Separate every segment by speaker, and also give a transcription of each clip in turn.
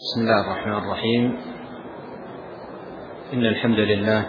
Speaker 1: بسم الله الرحمن الرحيم. إن الحمد لله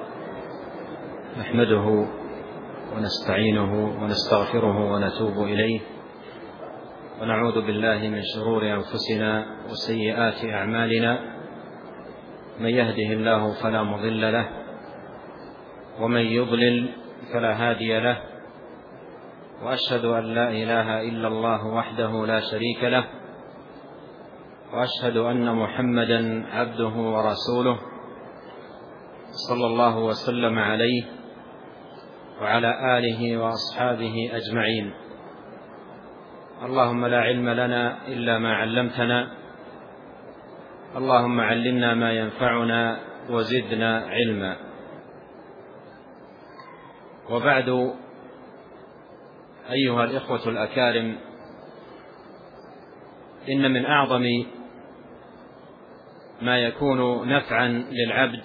Speaker 1: نحمده ونستعينه ونستغفره ونتوب إليه، ونعوذ بالله من شرور أنفسنا وسيئات أعمالنا. من يهده الله فلا مضل له، ومن يضلل فلا هادي له، وأشهد أن لا إله إلا الله وحده لا شريك له، وأشهد أن محمدا عبده ورسوله صلى الله وسلم عليه وعلى آله وأصحابه أجمعين. اللهم لا علم لنا إلا ما علمتنا، اللهم علمنا ما ينفعنا وزدنا علما. وبعد، أيها الإخوة الأكارم، إن من أعظم ما يكون نفعا للعبد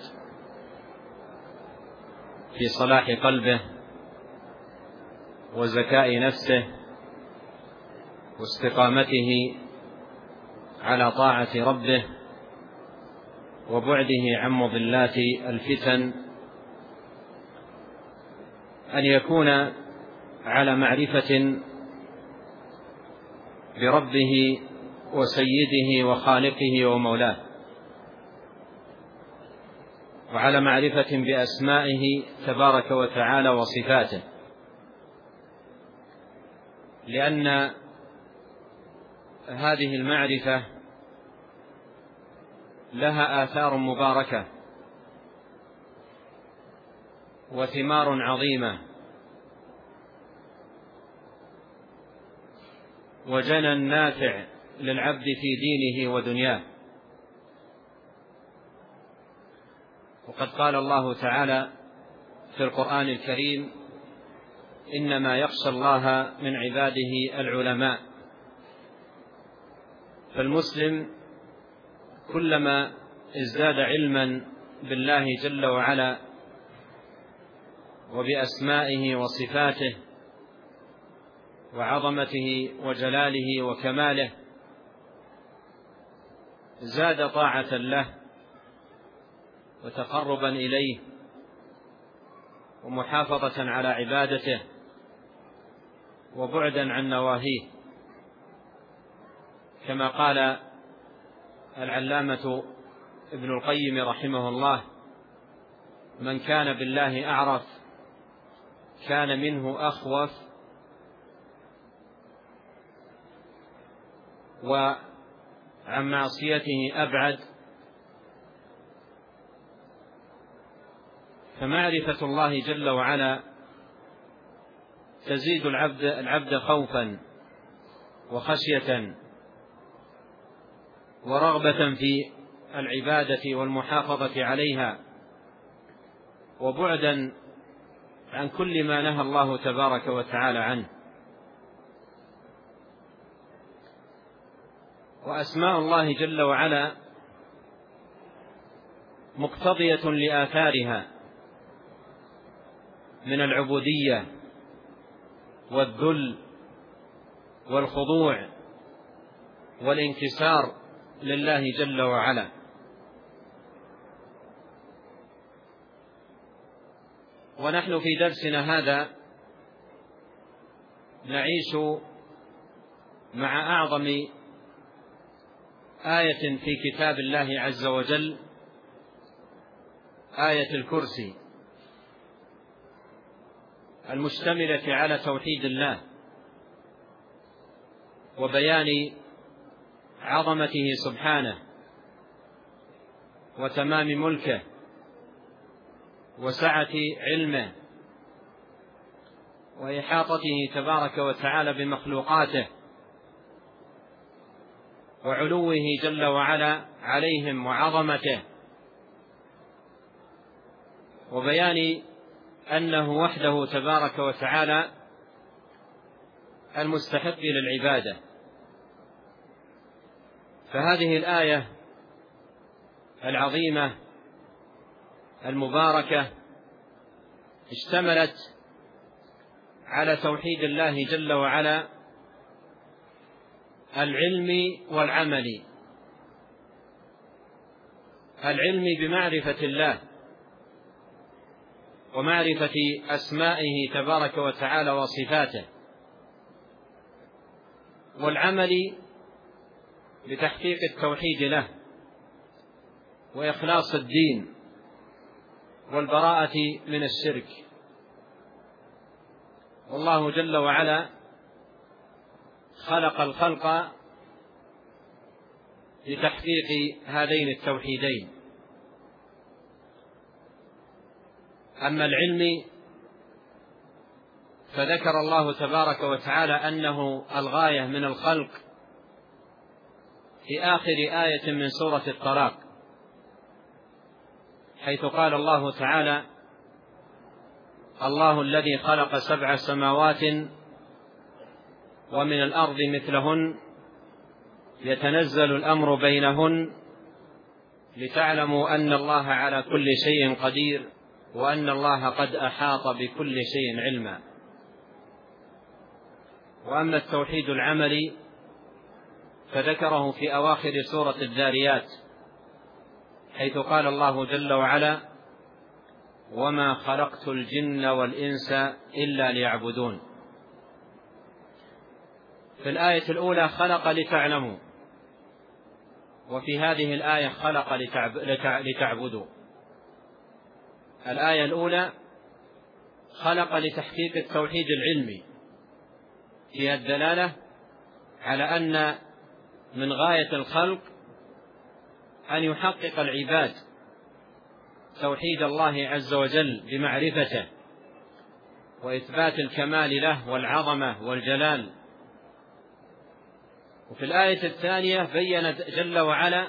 Speaker 1: في صلاح قلبه وزكاء نفسه واستقامته على طاعة ربه وبعده عن مضلات الفتن أن يكون على معرفة بربه وسيده وخالقه ومولاه، وعلى معرفة بأسمائه تبارك وتعالى وصفاته، لأن هذه المعرفة لها آثار مباركة وثمار عظيمة وجنى نافع للعبد في دينه ودنياه. وقد قال الله تعالى في القرآن الكريم: إنما يخشى الله من عباده العلماء. فالمسلم كلما ازداد علما بالله جل وعلا وبأسمائه وصفاته وعظمته وجلاله وكماله، زاد طاعة له وتقربا إليه ومحافظة على عبادته وبعدا عن نواهيه، كما قال العلامة ابن القيم رحمه الله: من كان بالله أعرف كان منه أخوف، وعن معصيته أبعد. فمعرفة الله جل وعلا تزيد العبد خوفا وخشية ورغبة في العبادة والمحافظة عليها، وبعدا عن كل ما نهى الله تبارك وتعالى عنه. وأسماء الله جل وعلا مقتضية لآثارها من العبودية والذل والخضوع والانكسار لله جل وعلا. ونحن في درسنا هذا نعيش مع أعظم آية في كتاب الله عز وجل، آية الكرسي، المشتملة على توحيد الله وبيان عظمته سبحانه وتمام ملكه وسعة علمه وإحاطته تبارك وتعالى بمخلوقاته وعلوه جل وعلا عليهم وعظمته، وبيان أنه وحده تبارك وتعالى المستحق للعبادة. فهذه الآية العظيمة المباركة اشتملت على توحيد الله جل وعلا العلم والعمل، العلم بمعرفة الله ومعرفة أسمائه تبارك وتعالى وصفاته، والعمل بتحقيق التوحيد له وإخلاص الدين والبراءة من الشرك. والله جل وعلا خلق الخلق لتحقيق هذين التوحيدين. أما العلم فذكر الله تبارك وتعالى أنه الغاية من الخلق في آخر آية من سورة الطلاق، حيث قال الله تعالى: الله الذي خلق 7 سماوات ومن الأرض مثلهن يتنزل الأمر بينهن لتعلموا أن الله على كل شيء قدير وأن الله قد أحاط بكل شيء علما. وأما التوحيد العملي فذكره في أواخر سورة الذاريات، حيث قال الله جل وعلا: وما خلقت الجن والإنس إلا ليعبدون. في الآية الأولى خلق لتعلموا، وفي هذه الآية خلق لتعبدوا. الآية الأولى خلق لتحقيق التوحيد العلمي، فيها الدلالة على أن من غاية الخلق أن يحقق العباد توحيد الله عز وجل بمعرفته وإثبات الكمال له والعظمة والجلال. وفي الآية الثانية بين جل وعلا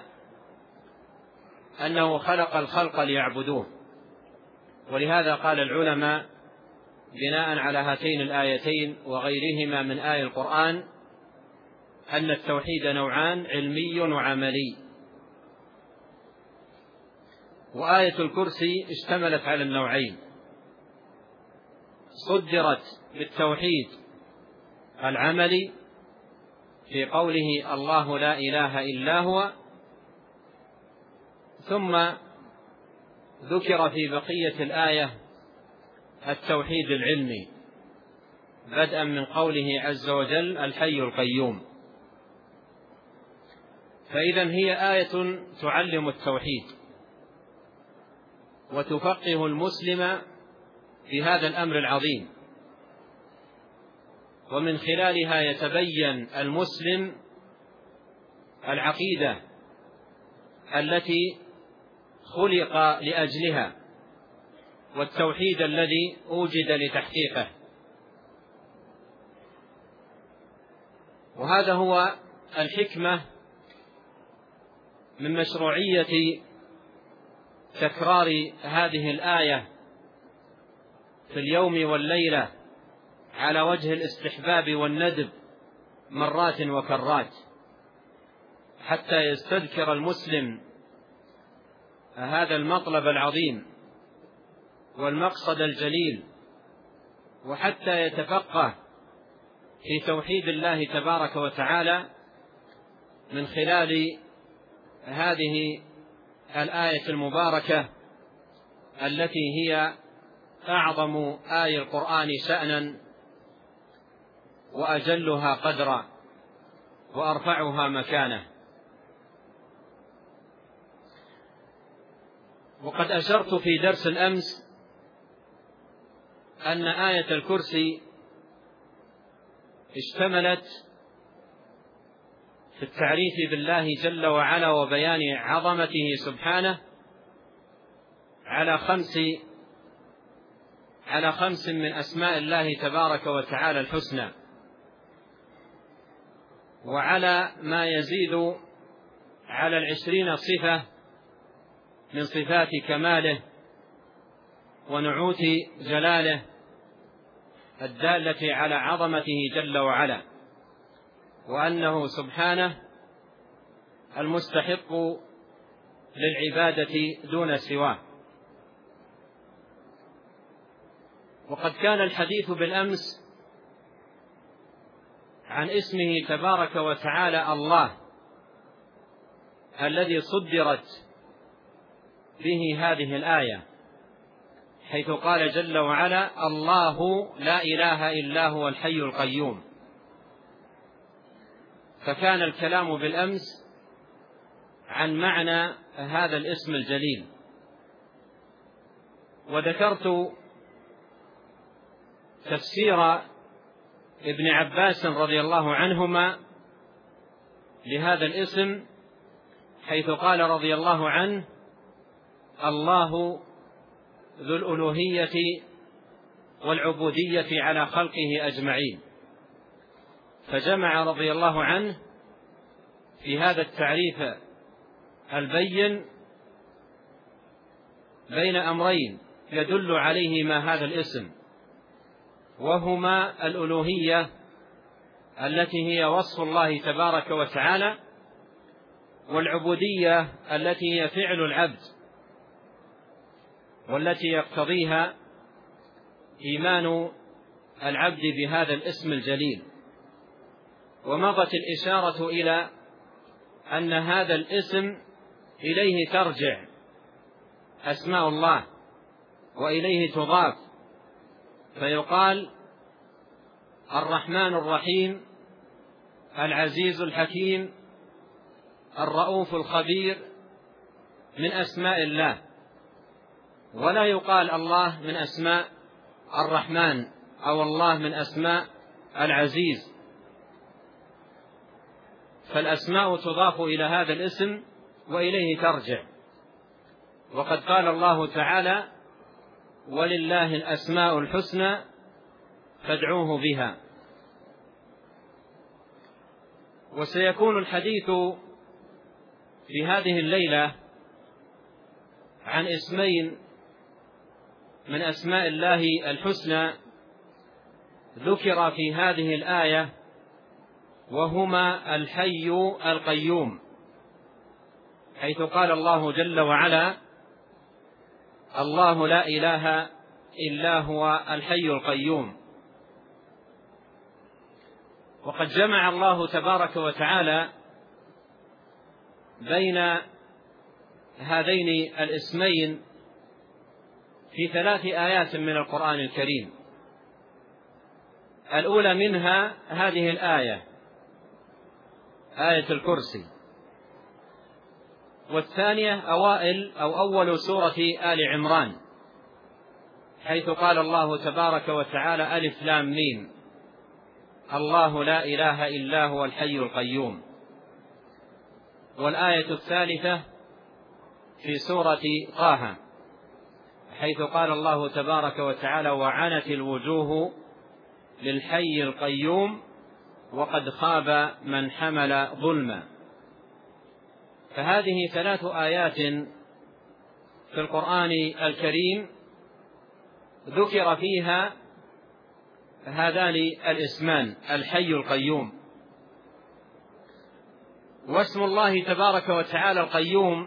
Speaker 1: أنه خلق الخلق ليعبدوه. ولهذا قال العلماء بناء على هاتين الآيتين وغيرهما من آية القرآن أن التوحيد نوعان: علمي وعملي. وآية الكرسي اشتملت على النوعين، صدرت بالتوحيد العملي في قوله: الله لا إله إلا هو، ثم ذكر في بقية الآية التوحيد العلمي بدءا من قوله عز وجل: الحي القيوم. فإذا هي آية تعلم التوحيد وتفقه المسلم في هذا الأمر العظيم، ومن خلالها يتبين المسلم العقيدة التي خلق لأجلها والتوحيد الذي أوجد لتحقيقه. وهذا هو الحكمة من مشروعية تكرار هذه الآية في اليوم والليلة على وجه الاستحباب والندب مرات وكرات، حتى يستذكر المسلم هذا المطلب العظيم والمقصد الجليل، وحتى يتفقه في توحيد الله تبارك وتعالى من خلال هذه الآية المباركة التي هي أعظم آية القرآن شأنا وأجلها قدرا وأرفعها مكانة. وقد أشرت في درس الأمس أن آية الكرسي اشتملت في التعريف بالله جل وعلا وبيان عظمته سبحانه على خمس من أسماء الله تبارك وتعالى الحسنى، وعلى ما يزيد على 20 صفة من صفات كماله ونعوت جلاله الدالة على عظمته جل وعلا، وأنه سبحانه المستحق للعبادة دون سواه. وقد كان الحديث بالأمس عن اسمه تبارك وتعالى الله الذي صدرت به هذه الآية، حيث قال جل وعلا: الله لا إله إلا هو الحي القيوم. فكان الكلام بالأمس عن معنى هذا الاسم الجليل، وذكرت تفسير ابن عباس رضي الله عنهما لهذا الاسم، حيث قال رضي الله عنه: الله ذو الألوهية والعبودية على خلقه أجمعين. فجمع رضي الله عنه في هذا التعريف البين بين أمرين يدل عليهما هذا الاسم، وهما الألوهية التي هي وصف الله تبارك وتعالى، والعبودية التي هي فعل العبد، والتي يقتضيها إيمان العبد بهذا الاسم الجليل. ومضت الإشارة إلى أن هذا الاسم إليه ترجع أسماء الله وإليه تضاف، فيقال الرحمن الرحيم، العزيز الحكيم، الرؤوف الخبير من أسماء الله، ولا يقال الله من أسماء الرحمن أو الله من أسماء العزيز، فالأسماء تضاف إلى هذا الاسم وإليه ترجع. وقد قال الله تعالى: ولله الأسماء الحسنى فادعوه بها. وسيكون الحديث في هذه الليلة عن اسمين من أسماء الله الحسنى ذكر في هذه الآية، وهما الحي القيوم، حيث قال الله جل وعلا: الله لا إله إلا هو الحي القيوم. وقد جمع الله تبارك وتعالى بين هذين الاسمين في 3 آيات من القرآن الكريم. الأولى منها هذه الآية، آية الكرسي، والثانية أول سورة آل عمران، حيث قال الله تبارك وتعالى: ألف لام ميم، الله لا إله إلا هو الحي القيوم. والآية الثالثة في سورة طه، حيث قال الله تبارك وتعالى: وعنت الوجوه للحي القيوم وقد خاب من حمل ظلما. فهذه 3 آيات في القرآن الكريم ذكر فيها هذان الاسمان الحي القيوم. واسم الله تبارك وتعالى القيوم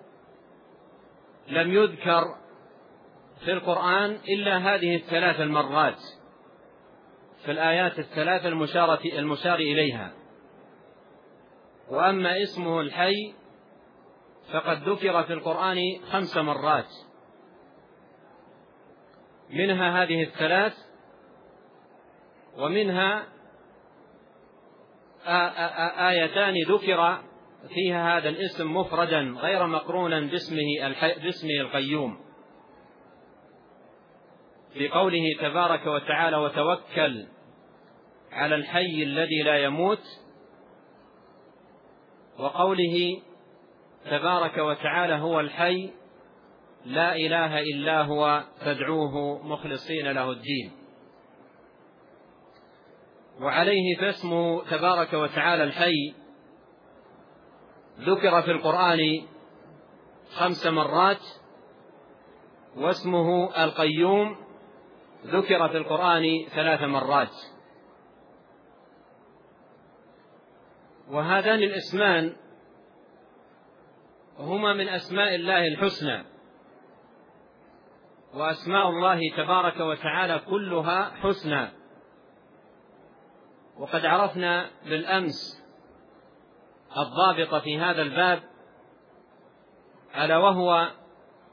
Speaker 1: لم يذكر في القرآن إلا هذه 3 المرات في الآيات 3 المشار إليها. وأما اسمه الحي فقد ذكر في القرآن 5 مرات، منها هذه 3، ومنها آيتان ذكر فيها هذا الاسم مفردا غير مقرونا باسمه القيوم، في قوله تبارك وتعالى: وتوكل على الحي الذي لا يموت، وقوله تبارك وتعالى: هو الحي لا إله إلا هو فادعوه مخلصين له الدين. وعليه فاسمه تبارك وتعالى الحي ذكر في القرآن 5 مرات، واسمه القيوم ذكر في القرآن 3 مرات. وهذان الاسمان هما من أسماء الله الحسنى، وأسماء الله تبارك وتعالى كلها حسنى. وقد عرفنا بالأمس الضابط في هذا الباب، ألا وهو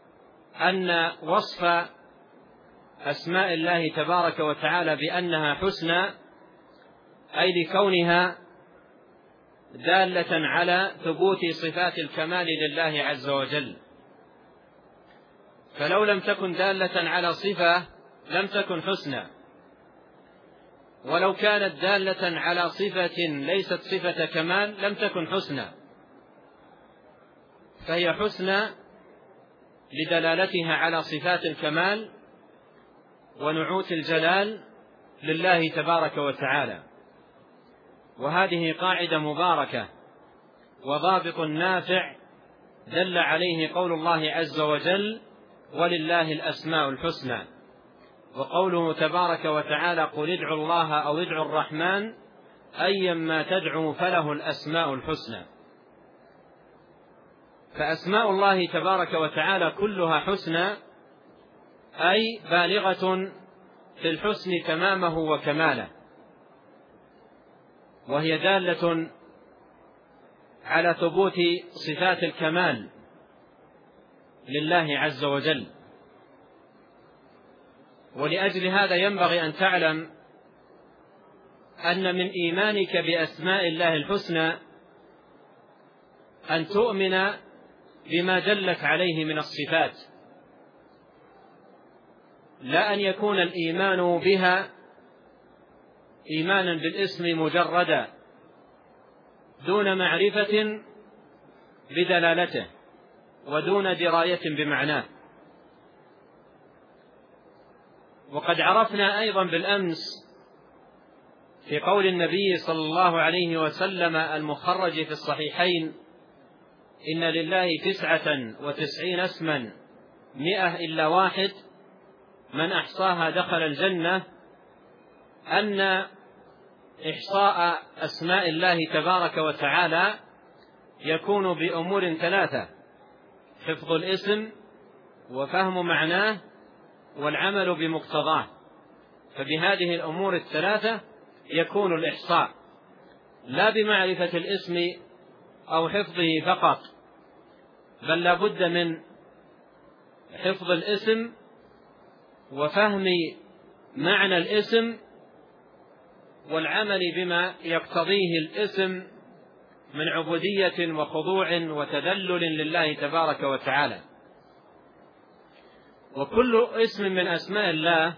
Speaker 1: أن وصف أسماء الله تبارك وتعالى بأنها حسنى أي لكونها دالة على ثبوت صفات الكمال لله عز وجل، فلو لم تكن دالة على صفة لم تكن حسنى، ولو كانت دالة على صفة ليست صفة كمال لم تكن حسنى، فهي حسنى لدلالتها على صفات الكمال ونعوت الجلال لله تبارك وتعالى. وهذه قاعدة مباركة وضابط نافع دل عليه قول الله عز وجل: ولله الأسماء الحسنى، وقوله تبارك وتعالى: قل ادعوا الله أو ادعوا الرحمن أيما تدعوا فله الأسماء الحسنى. فأسماء الله تبارك وتعالى كلها حسنى، أي بالغة في الحسن تمامه وكماله، وهي دالة على ثبوت صفات الكمال لله عز وجل. ولأجل هذا ينبغي أن تعلم أن من إيمانك بأسماء الله الحسنى أن تؤمن بما دلت عليه من الصفات، لا أن يكون الإيمان بها إيمانا بالاسم مجردا دون معرفة بدلالته ودون دراية بمعناه. وقد عرفنا أيضا بالأمس في قول النبي صلى الله عليه وسلم المخرج في الصحيحين: إن لله 99 اسما 100 إلا واحد من أحصاها دخل الجنة، أن إحصاء أسماء الله تبارك وتعالى يكون بأمور ثلاثة: حفظ الاسم وفهم معناه والعمل بمقتضاه. فبهذه الأمور الثلاثة يكون الإحصاء، لا بمعرفة الاسم أو حفظه فقط، بل لا بد من حفظ الاسم وفهم معنى الاسم والعمل بما يقتضيه الاسم من عبودية وخضوع وتذلل لله تبارك وتعالى. وكل اسم من أسماء الله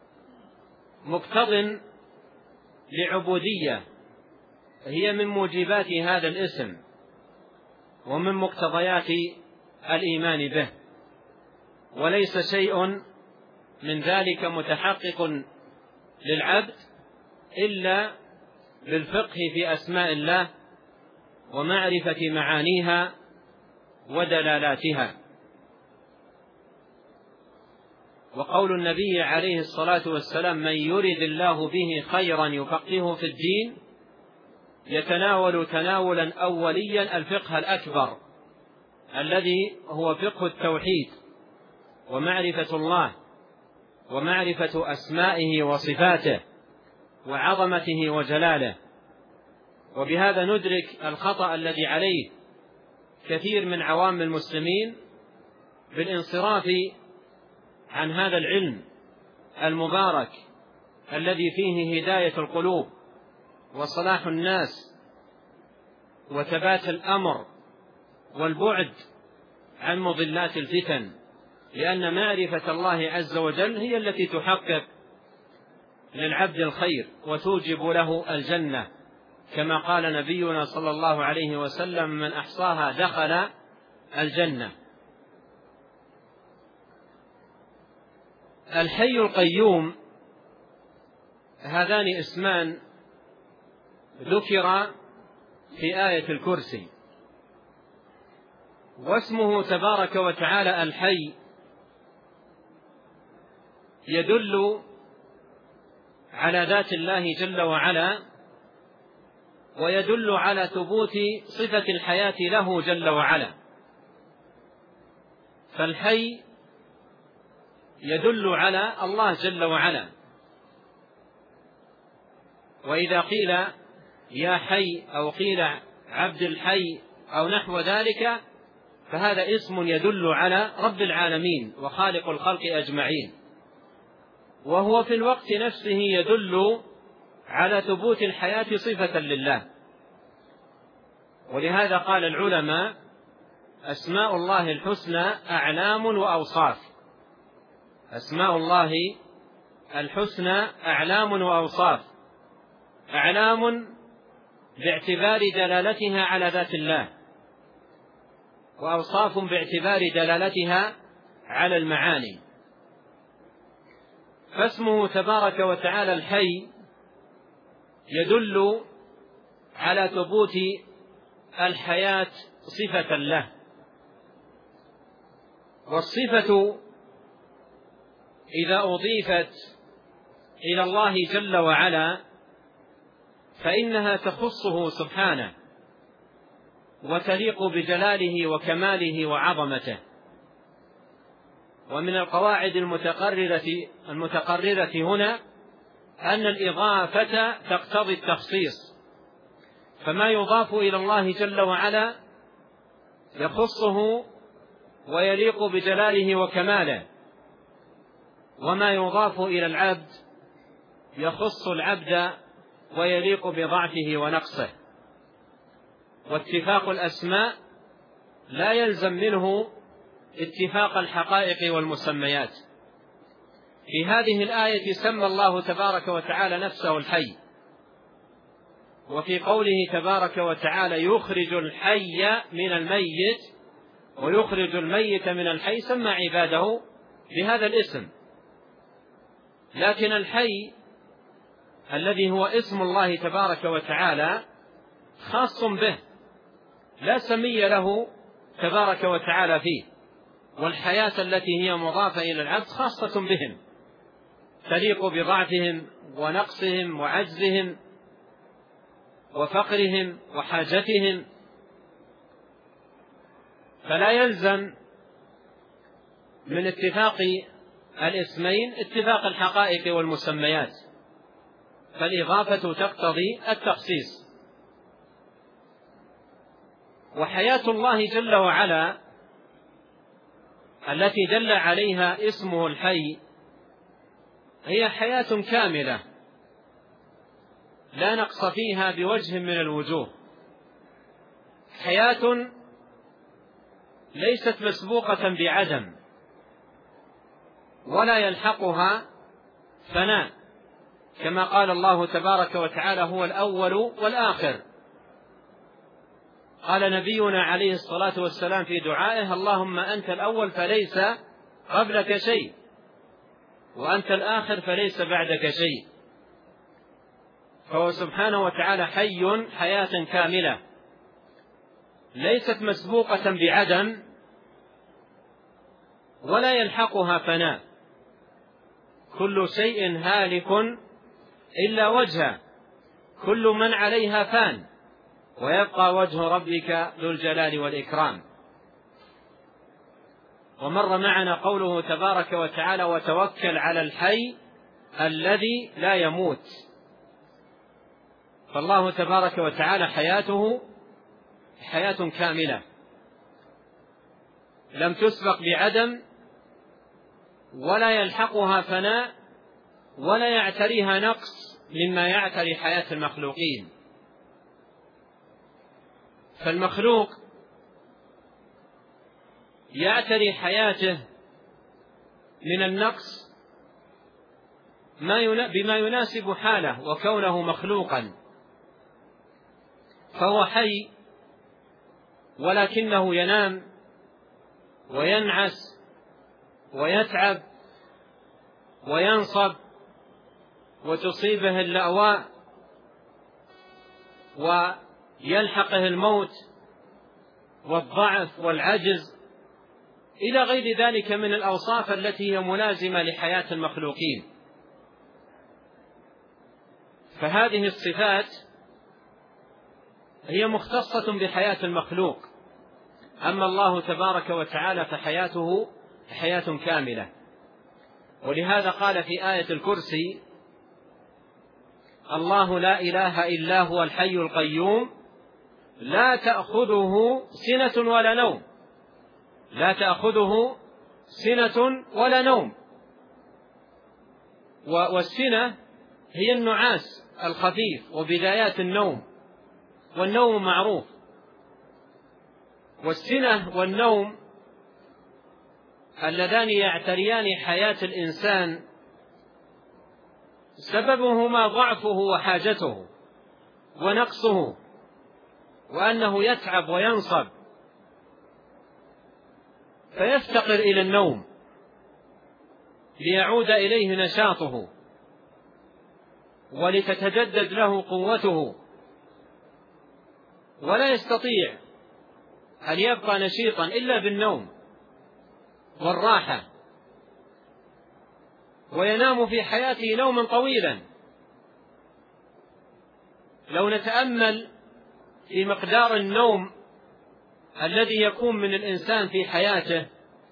Speaker 1: مقتض لعبودية هي من موجبات هذا الاسم ومن مقتضيات الإيمان به، وليس شيء من ذلك متحقق للعبد إلا بالفقه في أسماء الله ومعرفة معانيها ودلالاتها. وقول النبي عليه الصلاة والسلام: من يرد الله به خيرا يفقهه في الدين، يتناول تناولا أوليا الفقه الأكبر الذي هو فقه التوحيد ومعرفة الله ومعرفة أسمائه وصفاته وعظمته وجلاله. وبهذا ندرك الخطأ الذي عليه كثير من عوام المسلمين بالانصراف عن هذا العلم المبارك الذي فيه هداية القلوب وصلاح الناس وثبات الأمر والبعد عن مضلات الفتن، لأن معرفة الله عز وجل هي التي تحقق للعبد الخير وتوجب له الجنة، كما قال نبينا صلى الله عليه وسلم: من أحصاها دخل الجنة. الحي القيوم هذان اسمان ذكر في آية الكرسي، واسمه تبارك وتعالى الحي يدل على ذات الله جل وعلا، ويدل على ثبوت صفة الحياة له جل وعلا. فالحي يدل على الله جل وعلا، وإذا قيل يا حي أو قيل عبد الحي أو نحو ذلك فهذا اسم يدل على رب العالمين وخالق الخلق أجمعين، وهو في الوقت نفسه يدل على ثبوت الحياة صفة لله. ولهذا قال العلماء: أسماء الله الحسنى أعلام وأوصاف. أسماء الله الحسنى أعلام وأوصاف. أعلام باعتبار دلالتها على ذات الله، وأوصاف باعتبار دلالتها على المعاني. فاسمه تبارك وتعالى الحي يدل على ثبوت الحياة صفة له. والصفة إذا أضيفت إلى الله جل وعلا فإنها تخصه سبحانه وتليق بجلاله وكماله وعظمته. ومن القواعد المتقررة هنا أن الإضافة تقتضي التخصيص، فما يضاف إلى الله جل وعلا يخصه ويليق بجلاله وكماله، وما يضاف إلى العبد يخص العبد ويليق بضعفه ونقصه. واتفاق الأسماء لا يلزم منه اتفاق الحقائق والمسميات. في هذه الآية سمى الله تبارك وتعالى نفسه الحي، وفي قوله تبارك وتعالى يخرج الحي من الميت ويخرج الميت من الحي سمى عباده بهذا الاسم. لكن الحي الذي هو اسم الله تبارك وتعالى خاص به، لا سمي له تبارك وتعالى فيه. والحياة التي هي مضافة إلى العبد خاصة بهم، تليق بضعفهم ونقصهم وعجزهم وفقرهم وحاجتهم. فلا يلزم من اتفاق الاسمين اتفاق الحقائق والمسميات، فالإضافة تقتضي التخصيص. وحياة الله جل وعلا التي دل عليها اسمه الحي هي حياة كاملة لا نقص فيها بوجه من الوجوه، حياة ليست مسبوقة بعدم ولا يلحقها فناء، كما قال الله تبارك وتعالى هو الأول والآخر. قال نبينا عليه الصلاة والسلام في دعائه: اللهم أنت الأول فليس قبلك شيء، وأنت الآخر فليس بعدك شيء. فهو سبحانه وتعالى حي حياة كاملة ليست مسبوقة بعدم ولا يلحقها فناء. كل شيء هالك إلا وجهه، كل من عليها فان، ويبقى وجه ربك ذو الجلال والإكرام. ومر معنا قوله تبارك وتعالى: وتوكل على الحي الذي لا يموت. فالله تبارك وتعالى حياته حياة كاملة لم تسبق بعدم ولا يلحقها فناء ولا يعتريها نقص مما يعتري حياة المخلوقين. فالمخلوق يعتري حياته من النقص بما يناسب حاله وكونه مخلوقا، فهو حي ولكنه ينام وينعس ويتعب وينصب وتصيبه اللأواء ويلحقه الموت والضعف والعجز إلى غير ذلك من الأوصاف التي هي ملازمة لحياة المخلوقين. فهذه الصفات هي مختصة بحياة المخلوق. أما الله تبارك وتعالى فحياته حياة كاملة. ولهذا قال في آية الكرسي: الله لا إله إلا هو الحي القيوم لا تأخذه سنة ولا نوم لا تأخذه سنة ولا نوم. والسنة هي النعاس الخفيف وبدايات النوم، والنوم معروف. والسنة والنوم اللذان يعتريان حياة الإنسان سببهما ضعفه وحاجته ونقصه، وأنه يتعب وينصب فيفتقر إلى النوم ليعود إليه نشاطه ولتتجدد له قوته، ولا يستطيع أن يبقى نشيطا إلا بالنوم والراحة، وينام في حياته نوما طويلا. لو نتأمل في مقدار النوم الذي يكون من الإنسان في حياته،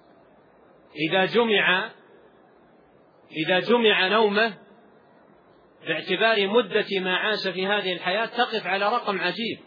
Speaker 1: إذا جمع نومه باعتبار مدة ما عاش في هذه الحياة تقف على رقم عجيب.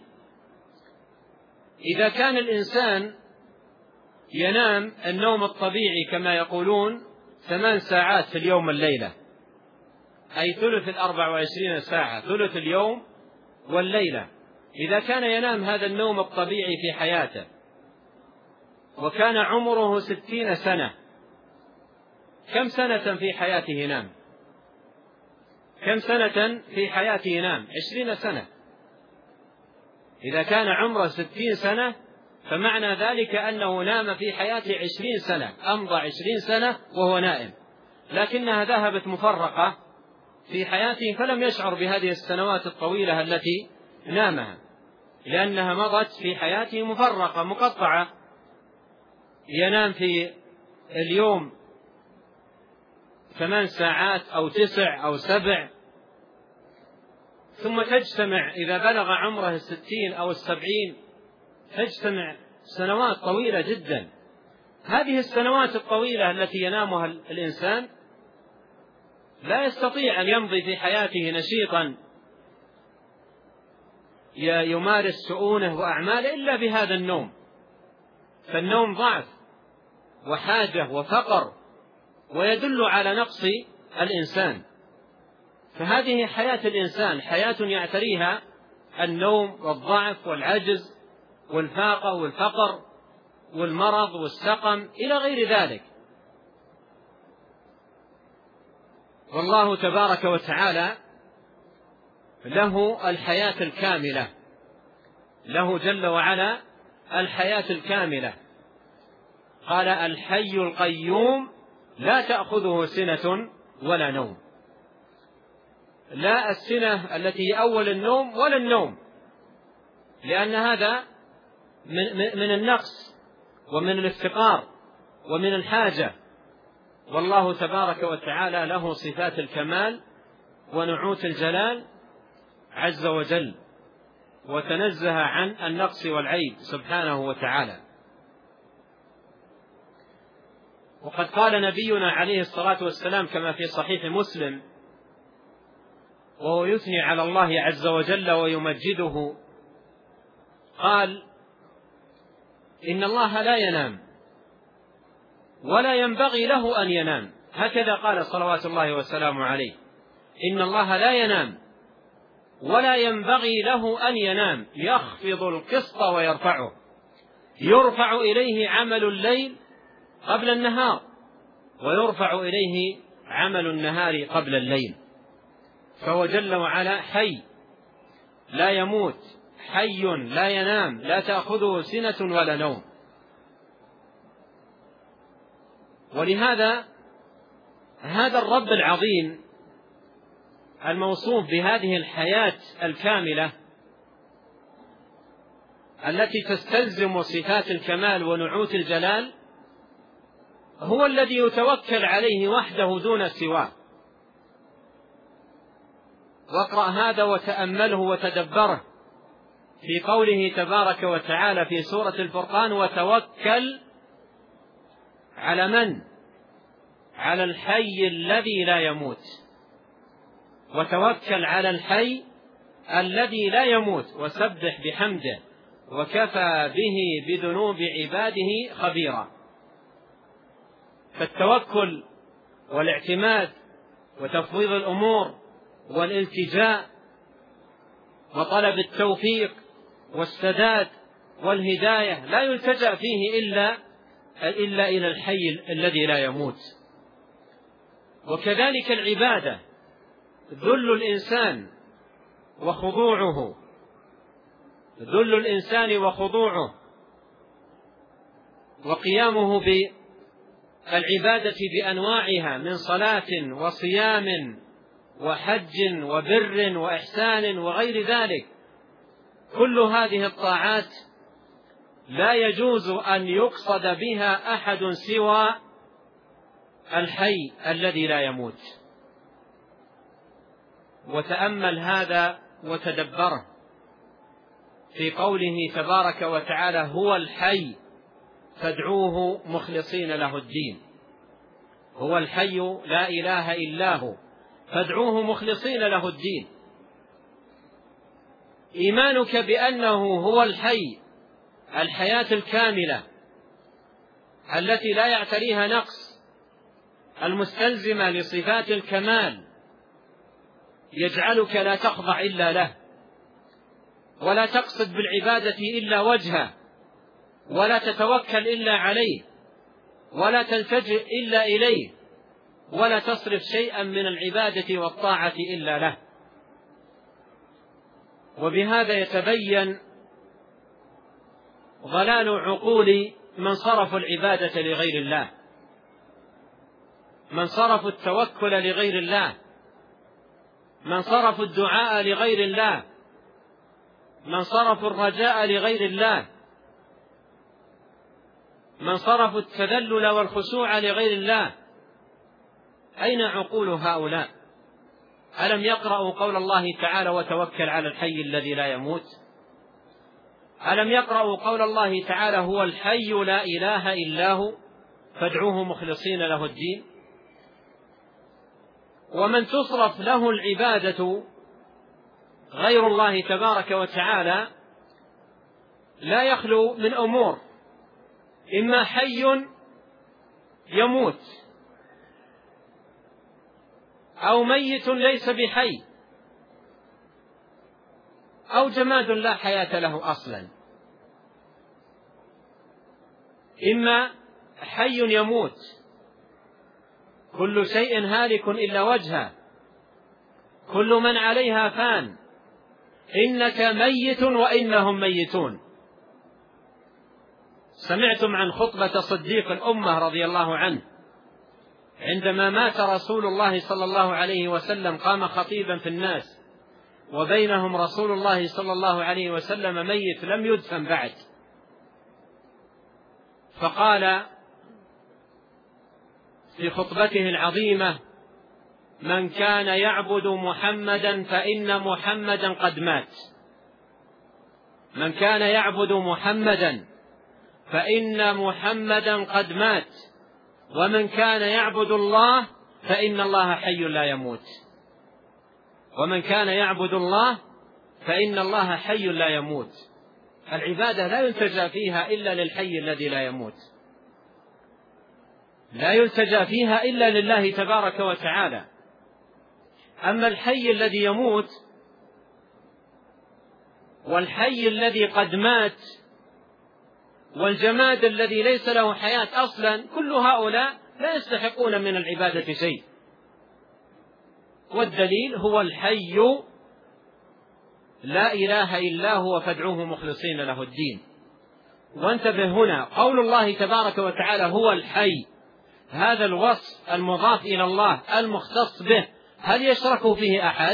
Speaker 1: إذا كان الإنسان ينام النوم الطبيعي كما يقولون 8 ساعات في اليوم والليلة، أي ثلث 24 ساعة، ثلث اليوم والليلة. إذا كان ينام هذا النوم الطبيعي في حياته وكان عمره 60 سنة، كم سنة في حياته ينام؟ كم سنة في حياته ينام؟ 20 سنة. إذا كان عمره 60 سنة فمعنى ذلك أنه نام في حياته 20 سنة، أمضى 20 سنة وهو نائم، لكنها ذهبت مفرقة في حياته فلم يشعر بهذه السنوات الطويلة التي نامها، لأنها مضت في حياته مفرقة مقطعة. ينام في اليوم 8 ساعات أو 9 أو 7، ثم تجتمع إذا بلغ عمره 60 أو 70 تجتمع سنوات طويلة جدا. هذه السنوات الطويلة التي ينامها الإنسان لا يستطيع أن يمضي في حياته نشيطا يمارس شؤونه وأعماله إلا بهذا النوم. فالنوم ضعف وحاجة وفقر، ويدل على نقص الإنسان. فهذه حياة الإنسان، حياة يعتريها النوم والضعف والعجز والفاقة والفقر والمرض والسقم إلى غير ذلك. والله تبارك وتعالى له الحياة الكاملة، له جل وعلا الحياة الكاملة. قال: الحي القيوم لا تأخذه سنة ولا نوم. لا السنة التي هي أول النوم ولا النوم، لأن هذا من النقص ومن الافتقار ومن الحاجة. والله تبارك وتعالى له صفات الكمال ونعوت الجلال عز وجل، وتنزه عن النقص والعيب سبحانه وتعالى. وقد قال نبينا عليه الصلاة والسلام كما في صحيح مسلم وهو يثني على الله عز وجل ويمجده، قال: إن الله لا ينام ولا ينبغي له أن ينام. هكذا قال صلوات الله وسلامه عليه: إن الله لا ينام ولا ينبغي له أن ينام، يخفض القسط ويرفعه، يرفع إليه عمل الليل قبل النهار ويرفع إليه عمل النهار قبل الليل. فهو جل وعلا حي لا يموت، حي لا ينام، لا تأخذه سنة ولا نوم. ولهذا هذا الرب العظيم الموصوف بهذه الحياة الكاملة التي تستلزم صفات الكمال ونعوت الجلال هو الذي يتوكل عليه وحده دون سواه. واقرأ هذا وتأمله وتدبره في قوله تبارك وتعالى في سورة الفرقان: وتوكل على من؟ على الحي الذي لا يموت. وتوكل على الحي الذي لا يموت وسبح بحمده وكفى به بذنوب عباده خبيرا. فالتوكل والاعتماد وتفويض الأمور والالتجاء وطلب التوفيق والسداد والهداية لا يلتجأ فيه إلا إلى الحي الذي لا يموت. وكذلك العبادة ذل الإنسان وخضوعه وقيامه بالعبادة بأنواعها من صلاة وصيام وحج وبر وإحسان وغير ذلك. كل هذه الطاعات لا يجوز أن يقصد بها أحد سوى الحي الذي لا يموت. وتأمل هذا وتدبره في قوله تبارك وتعالى: هو الحي فادعوه مخلصين له الدين. هو الحي لا إله إلا هو فادعوه مخلصين له الدين. إيمانك بأنه هو الحي، الحياة الكاملة التي لا يعتريها نقص، المستلزمة لصفات الكمال، يجعلك لا تخضع إلا له، ولا تقصد بالعبادة إلا وجهه، ولا تتوكل إلا عليه، ولا تلتجئ إلا إليه، ولا تصرف شيئا من العبادة والطاعة إلا له. وبهذا يتبين ضلال عقول من صرفوا العبادة لغير الله، من صرفوا التوكل لغير الله، من صرفوا الدعاء لغير الله، من صرفوا الرجاء لغير الله، من صرفوا التذلل والخشوع لغير الله. أين عقول هؤلاء؟ ألم يقرأوا قول الله تعالى: وتوكل على الحي الذي لا يموت؟ ألم يقرأوا قول الله تعالى: هو الحي لا إله إلا هو فادعوه مخلصين له الدين؟ ومن تصرف له العبادة غير الله تبارك وتعالى لا يخلو من أمور: إما حي يموت، أو ميت ليس بحي، أو جماد لا حياة له أصلا. إما حي يموت، كل شيء هالك إلا وجهه، كل من عليها فان، إنك ميت وإنهم ميتون. سمعتم عن خطبة صديق الأمة رضي الله عنه عندما مات رسول الله صلى الله عليه وسلم، قام خطيبا في الناس وبينهم رسول الله صلى الله عليه وسلم ميت لم يدفن بعد، فقال في خطبته العظيمة: من كان يعبد محمدا فإن محمدا قد مات. من كان يعبد محمدا فإن محمدا قد مات، ومن كان يعبد الله فإن الله حي لا يموت. ومن كان يعبد الله فإن الله حي لا يموت. العبادة لا يلتجأ فيها إلا للحي الذي لا يموت، لا يلتجأ فيها إلا لله تبارك وتعالى. أما الحي الذي يموت والحي الذي قد مات والجماد الذي ليس له حياة أصلا، كل هؤلاء لا يستحقون من العبادة شيء. والدليل: هو الحي لا إله إلا هو فادعوه مخلصين له الدين. وانتبه هنا، قول الله تبارك وتعالى هو الحي، هذا الوصف المضاف إلى الله المختص به، هل يشرك فيه أحد؟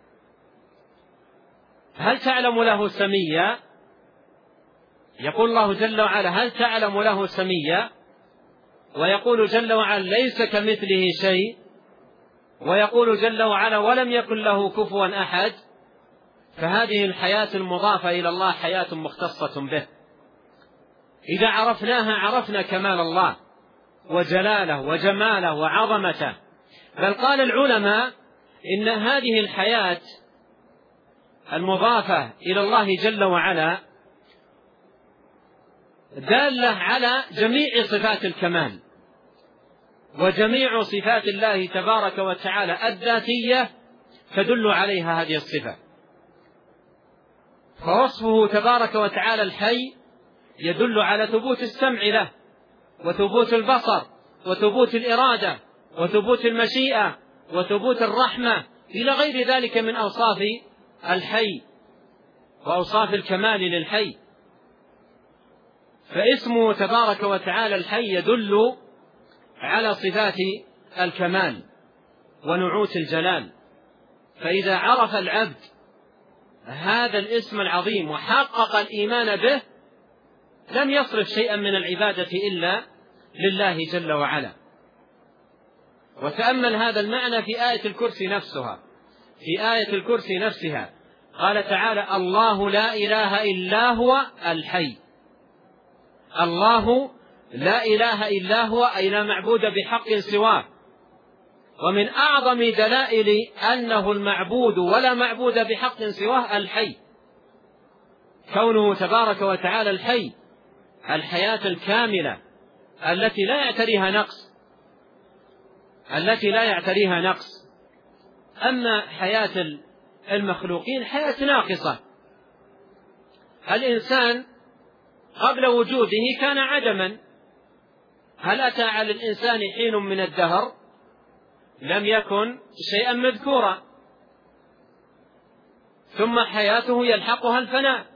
Speaker 1: هل تعلم له سميا؟ يقول الله جل وعلا: هل تعلم له سميا؟ ويقول جل وعلا: ليس كمثله شيء. ويقول جل وعلا: ولم يكن له كفوا أحد. فهذه الحياة المضافة إلى الله حياة مختصة به. إذا عرفناها عرفنا كمال الله وجلاله وجماله وعظمته. بل قال العلماء إن هذه الحياة المضافة إلى الله جل وعلا دالة على جميع صفات الكمال، وجميع صفات الله تبارك وتعالى الذاتية تدل عليها هذه الصفة. فوصفه تبارك وتعالى الحي يدل على ثبوت السمع له، وثبوت البصر، وثبوت الإرادة، وثبوت المشيئة، وثبوت الرحمة، إلى غير ذلك من أوصاف الحي وأوصاف الكمال للحي. فاسمه تبارك وتعالى الحي يدل على صفات الكمال ونعوت الجلال. فإذا عرف العبد هذا الاسم العظيم وحقق الإيمان به لم يصرف شيئا من العبادة إلا لله جل وعلا. وتأمل هذا المعنى في آية الكرسي نفسها. في آية الكرسي نفسها قال تعالى: الله لا إله إلا هو الحي. الله لا إله إلا هو، أي لا معبود بحق سواه. ومن أعظم دلائل أنه المعبود ولا معبود بحق سواه الحي، كونه تبارك وتعالى الحي، الحياة الكاملة التي لا يعتريها نقص. أما حياة المخلوقين حياة ناقصة. الإنسان قبل وجوده كان عدما. هل أتى على الإنسان حين من الدهر لم يكن شيئا مذكورا؟ ثم حياته يلحقها الفناء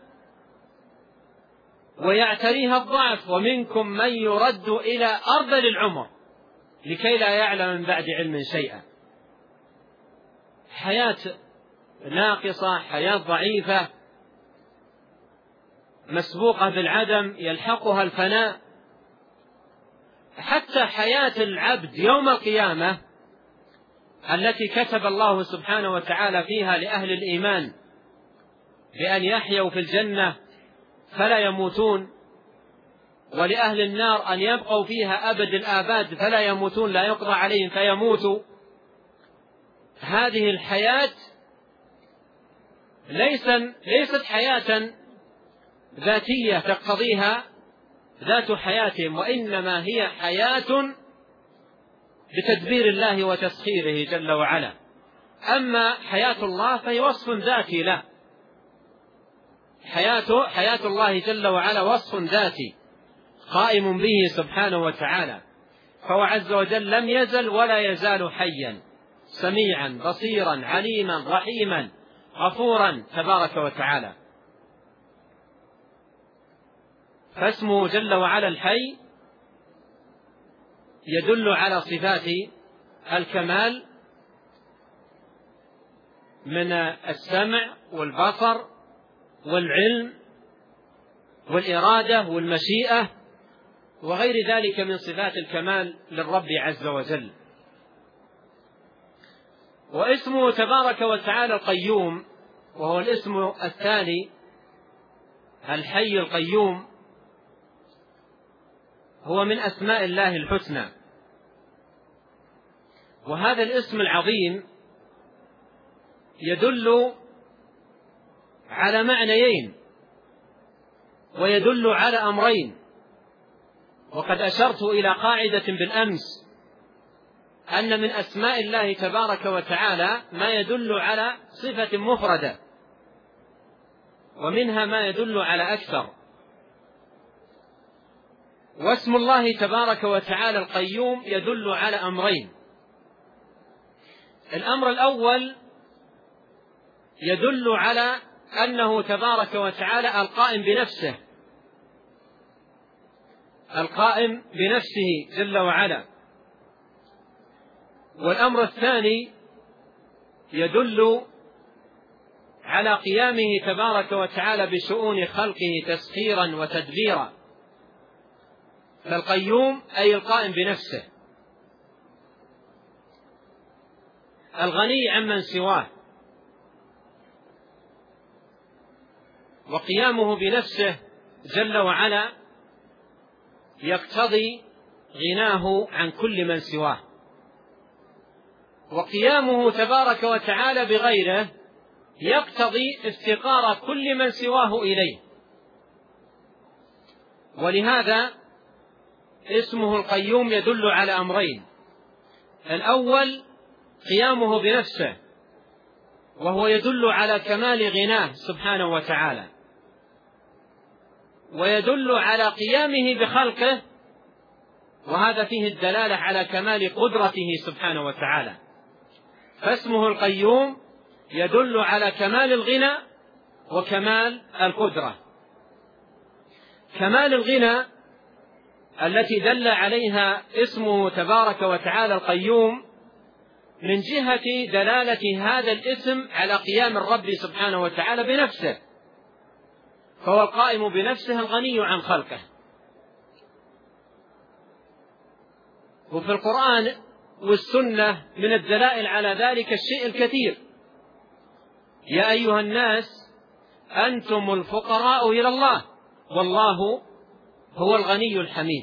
Speaker 1: ويعتريها الضعف، ومنكم من يرد إلى أرذل العمر لكي لا يعلم من بعد علم شيئا. حياة ناقصة، حياة ضعيفة مسبوقة بالعدم يلحقها الفناء. حتى حياة العبد يوم القيامة التي كتب الله سبحانه وتعالى فيها لأهل الإيمان بأن يحيوا في الجنة فلا يموتون، ولأهل النار أن يبقوا فيها أبد الآباد فلا يموتون، لا يقضى عليهم فيموتوا. هذه الحياة ليست حياة ذاتية تقتضيها ذات حياتهم، وإنما هي حياة بتدبير الله وتسخيره جل وعلا. أما حياة الله فهي وصف ذاتي له. حياة الله جل وعلا وصف ذاتي قائم به سبحانه وتعالى، فهو عز وجل لم يزل ولا يزال حيا سميعا بصيرا عليما رحيما غفورا تبارك وتعالى. فاسمه جل وعلا الحي يدل على صفات الكمال من السمع والبصر والعلم والإرادة والمشيئة وغير ذلك من صفات الكمال للرب عز وجل. واسمه تبارك وتعالى القيوم، وهو الاسم الثاني الحي القيوم، هو من أسماء الله الحسنى. وهذا الاسم العظيم يدل على معنيين ويدل على أمرين. وقد أشرت إلى قاعدة بالأمس أن من أسماء الله تبارك وتعالى ما يدل على صفة مفردة، ومنها ما يدل على أكثر. واسم الله تبارك وتعالى القيوم يدل على أمرين. الأمر الأول يدل على أنه تبارك وتعالى القائم بنفسه جل وعلا. والأمر الثاني يدل على قيامه تبارك وتعالى بشؤون خلقه تسخيرا وتدبيرا. فالقيوم أي القائم بنفسه، الغني عمن سواه، وقيامه بنفسه جل وعلا يقتضي غناه عن كل من سواه، وقيامه تبارك وتعالى بغيره يقتضي افتقار كل من سواه إليه. ولهذا اسمه القيوم يدل على أمرين: الأول قيامه بنفسه، وهو يدل على كمال غناه سبحانه وتعالى، ويدل على قيامه بخلقه، وهذا فيه الدلالة على كمال قدرته سبحانه وتعالى. فاسمه القيوم يدل على كمال الغنى وكمال القدرة. كمال الغنى التي دل عليها اسمه تبارك وتعالى القيوم من جهة دلالة هذا الاسم على قيام الرب سبحانه وتعالى بنفسه، فهو القائم بنفسه الغني عن خلقه. وفي القرآن والسنة من الدلائل على ذلك الشيء الكثير. يا أيها الناس أنتم الفقراء إلى الله والله هو الغني الحميد.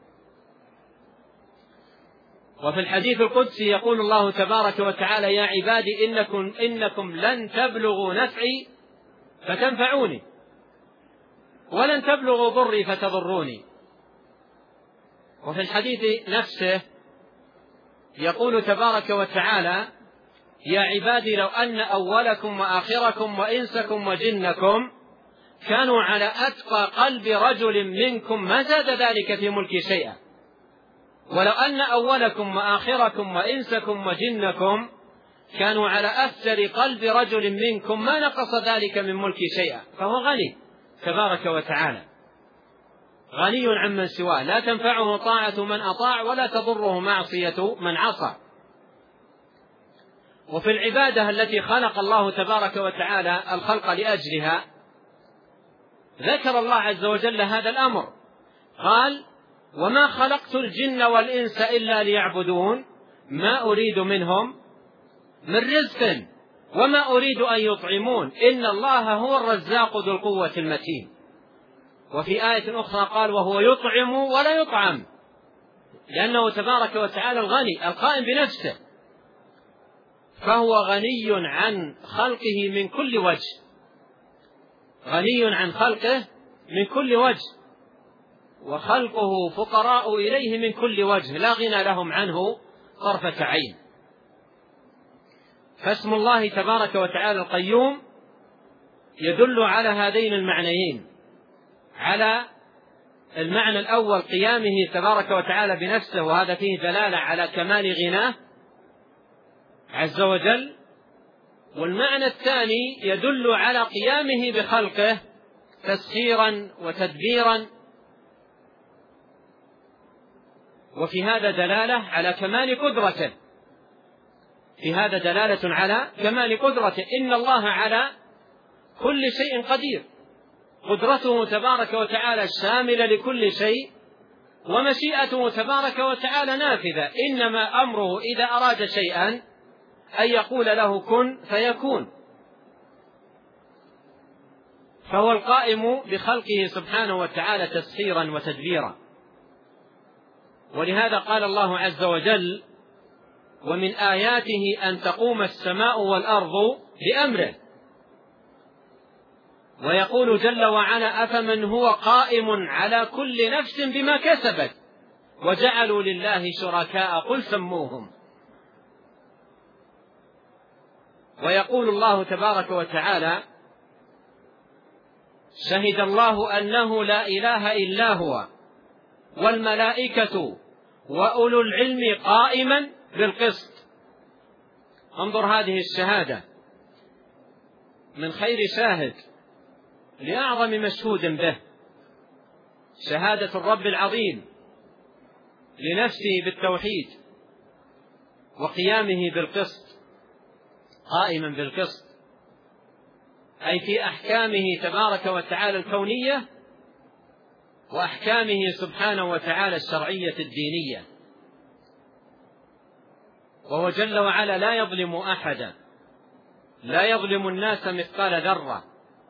Speaker 1: وفي الحديث القدسي يقول الله تبارك وتعالى: يا عبادي إنكم لن تبلغوا نفعي فتنفعوني ولن تبلغوا ضري فتضروني. وفي الحديث نفسه يقول تبارك وتعالى: يا عبادي لو أن أولكم وآخركم وإنسكم وجنكم كانوا على أتقى قلب رجل منكم ما زاد ذلك في ملكي شيئا، ولو أن أولكم وآخركم وإنسكم وجنكم كانوا على أفجر قلب رجل منكم ما نقص ذلك من ملكي شيئا. فهو غني تبارك وتعالى، غني عمن سواه، لا تنفعه طاعة من أطاع ولا تضره معصية من عصى. وفي العبادة التي خلق الله تبارك وتعالى الخلق لأجلها ذكر الله عز وجل هذا الأمر، قال: وما خلقت الجن والإنس إلا ليعبدون ما أريد منهم من رزق وما أريد أن يطعمون إن الله هو الرزاق ذو القوة المتين. وفي آية أخرى قال: وهو يطعم ولا يطعم، لأنه تبارك وتعالى الغني القائم بنفسه، فهو غني عن خلقه من كل وجه، غني عن خلقه من كل وجه، وخلقه فقراء إليه من كل وجه لا غنى لهم عنه طرفة عين. فاسم الله تبارك وتعالى القيوم يدل على هذين المعنيين، على المعنى الأول قيامه تبارك وتعالى بنفسه، وهذا فيه دلالة على كمال غناه عز وجل، والمعنى الثاني يدل على قيامه بخلقه تسخيرا وتدبيرا، وفي هذا دلالة على كمال قدرته، في هذا دلالة على كمال قدرته. إن الله على كل شيء قدير، قدرته تبارك وتعالى الشاملة لكل شيء، ومشيئته تبارك وتعالى نافذة، إنما أمره إذا أراد شيئا أن يقول له كن فيكون. فهو القائم بخلقه سبحانه وتعالى تسخيرا وتدبيرا. ولهذا قال الله عز وجل: ومن آياته أن تقوم السماء والأرض بأمره. ويقول جل وعلا: أفمن هو قائم على كل نفس بما كسبت وجعلوا لله شركاء قل سموهم. ويقول الله تبارك وتعالى: شهد الله أنه لا إله إلا هو والملائكة وأولو العلم قائما بالقسط. انظر هذه الشهادة من خير شاهد لأعظم مشهود به، شهادة الرب العظيم لنفسه بالتوحيد وقيامه بالقسط، قائما بالقسط أي في أحكامه تبارك وتعالى الكونية وأحكامه سبحانه وتعالى الشرعية الدينية. وهو جل وعلا لا يظلم أحدا، لا يظلم الناس مثقال ذرة.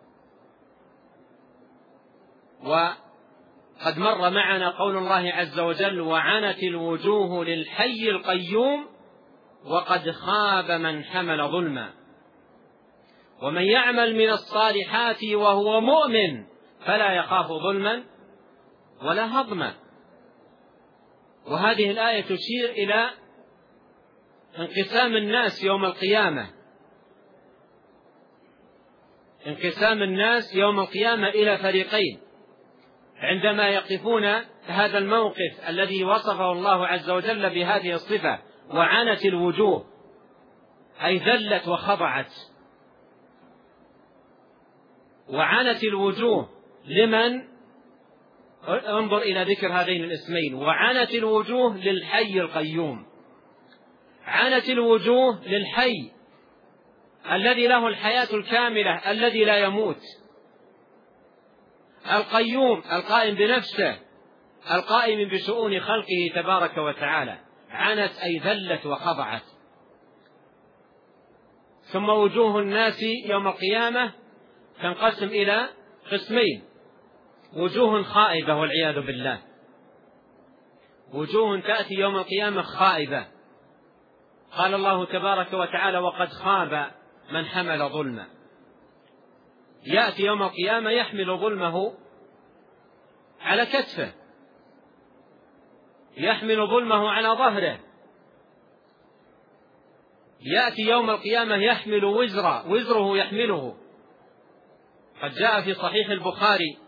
Speaker 1: وقد مر معنا قول الله عز وجل: وعنت الوجوه للحي القيوم وقد خاب من حمل ظلما ومن يعمل من الصالحات وهو مؤمن فلا يخاف ظلما ولا هضما. وهذه الآية تشير إلى انقسام الناس يوم القيامة، انقسام الناس يوم القيامة إلى فريقين عندما يقفون هذا الموقف الذي وصفه الله عز وجل بهذه الصفة: وعنت الوجوه، أي ذلت وخضعت. وعنت الوجوه لمن؟ انظر إلى ذكر هذين الاسمين: وعنت الوجوه للحي القيوم. عنت الوجوه للحي الذي له الحياة الكاملة الذي لا يموت، القيوم القائم بنفسه، القائم بشؤون خلقه تبارك وتعالى. عنت أي ذلت وخضعت. ثم وجوه الناس يوم القيامة تنقسم إلى قسمين: وجوه خائبة والعياذ بالله، وجوه تأتي يوم القيامة خائبة. قال الله تبارك وتعالى: وقد خاب من حمل ظلما. يأتي يوم القيامة يحمل ظلمه على كتفه، يحمل ظلمه على ظهره. يأتي يوم القيامة يحمل وزره يحمله. قد جاء في صحيح البخاري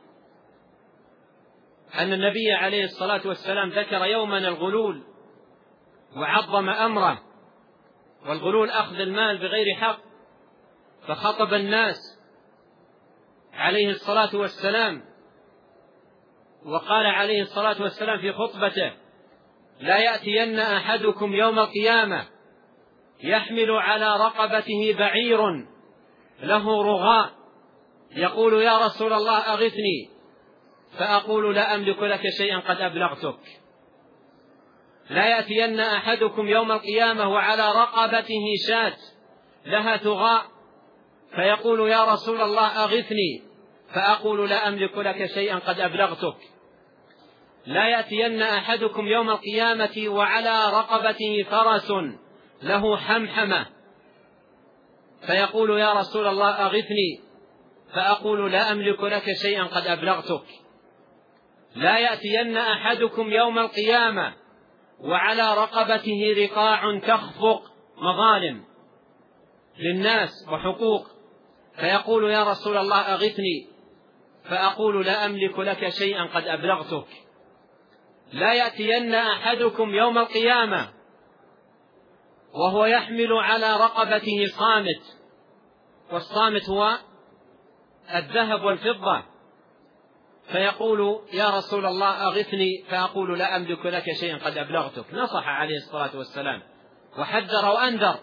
Speaker 1: أن النبي عليه الصلاة والسلام ذكر يوما الغلول وعظم أمره، والغلول أخذ المال بغير حق، فخطب الناس عليه الصلاة والسلام وقال عليه الصلاة والسلام في خطبته: لا يأتين أحدكم يوم القيامة يحمل على رقبته بعير له رغاء يقول: يا رسول الله أغثني، فأقول: لا أملك لك شيئا قد أبلغتك. لا يأتين أحدكم يوم القيامة وعلى رقبته شاة لها ثغاء فيقول: يا رسول الله أغثني، فأقول: لا أملك لك شيئا قد أبلغتك. لا يأتين أحدكم يوم القيامة وعلى رقبته فرس له حمحمة فيقول: يا رسول الله أغثني، فأقول: لا أملك لك شيئا قد أبلغتك. لا يأتين أحدكم يوم القيامة وعلى رقبته رقاع تخفق مظالم للناس وحقوق فيقول: يا رسول الله أغثني، فأقول: لا أملك لك شيئا قد أبلغتك. لا يأتين أحدكم يوم القيامة وهو يحمل على رقبته صامت، والصامت هو الذهب والفضة، فيقول: يا رسول الله أغثني، فأقول: لا أملك لك شيئا قد أبلغتك. نصح عليه الصلاة والسلام وحذر وأنذر.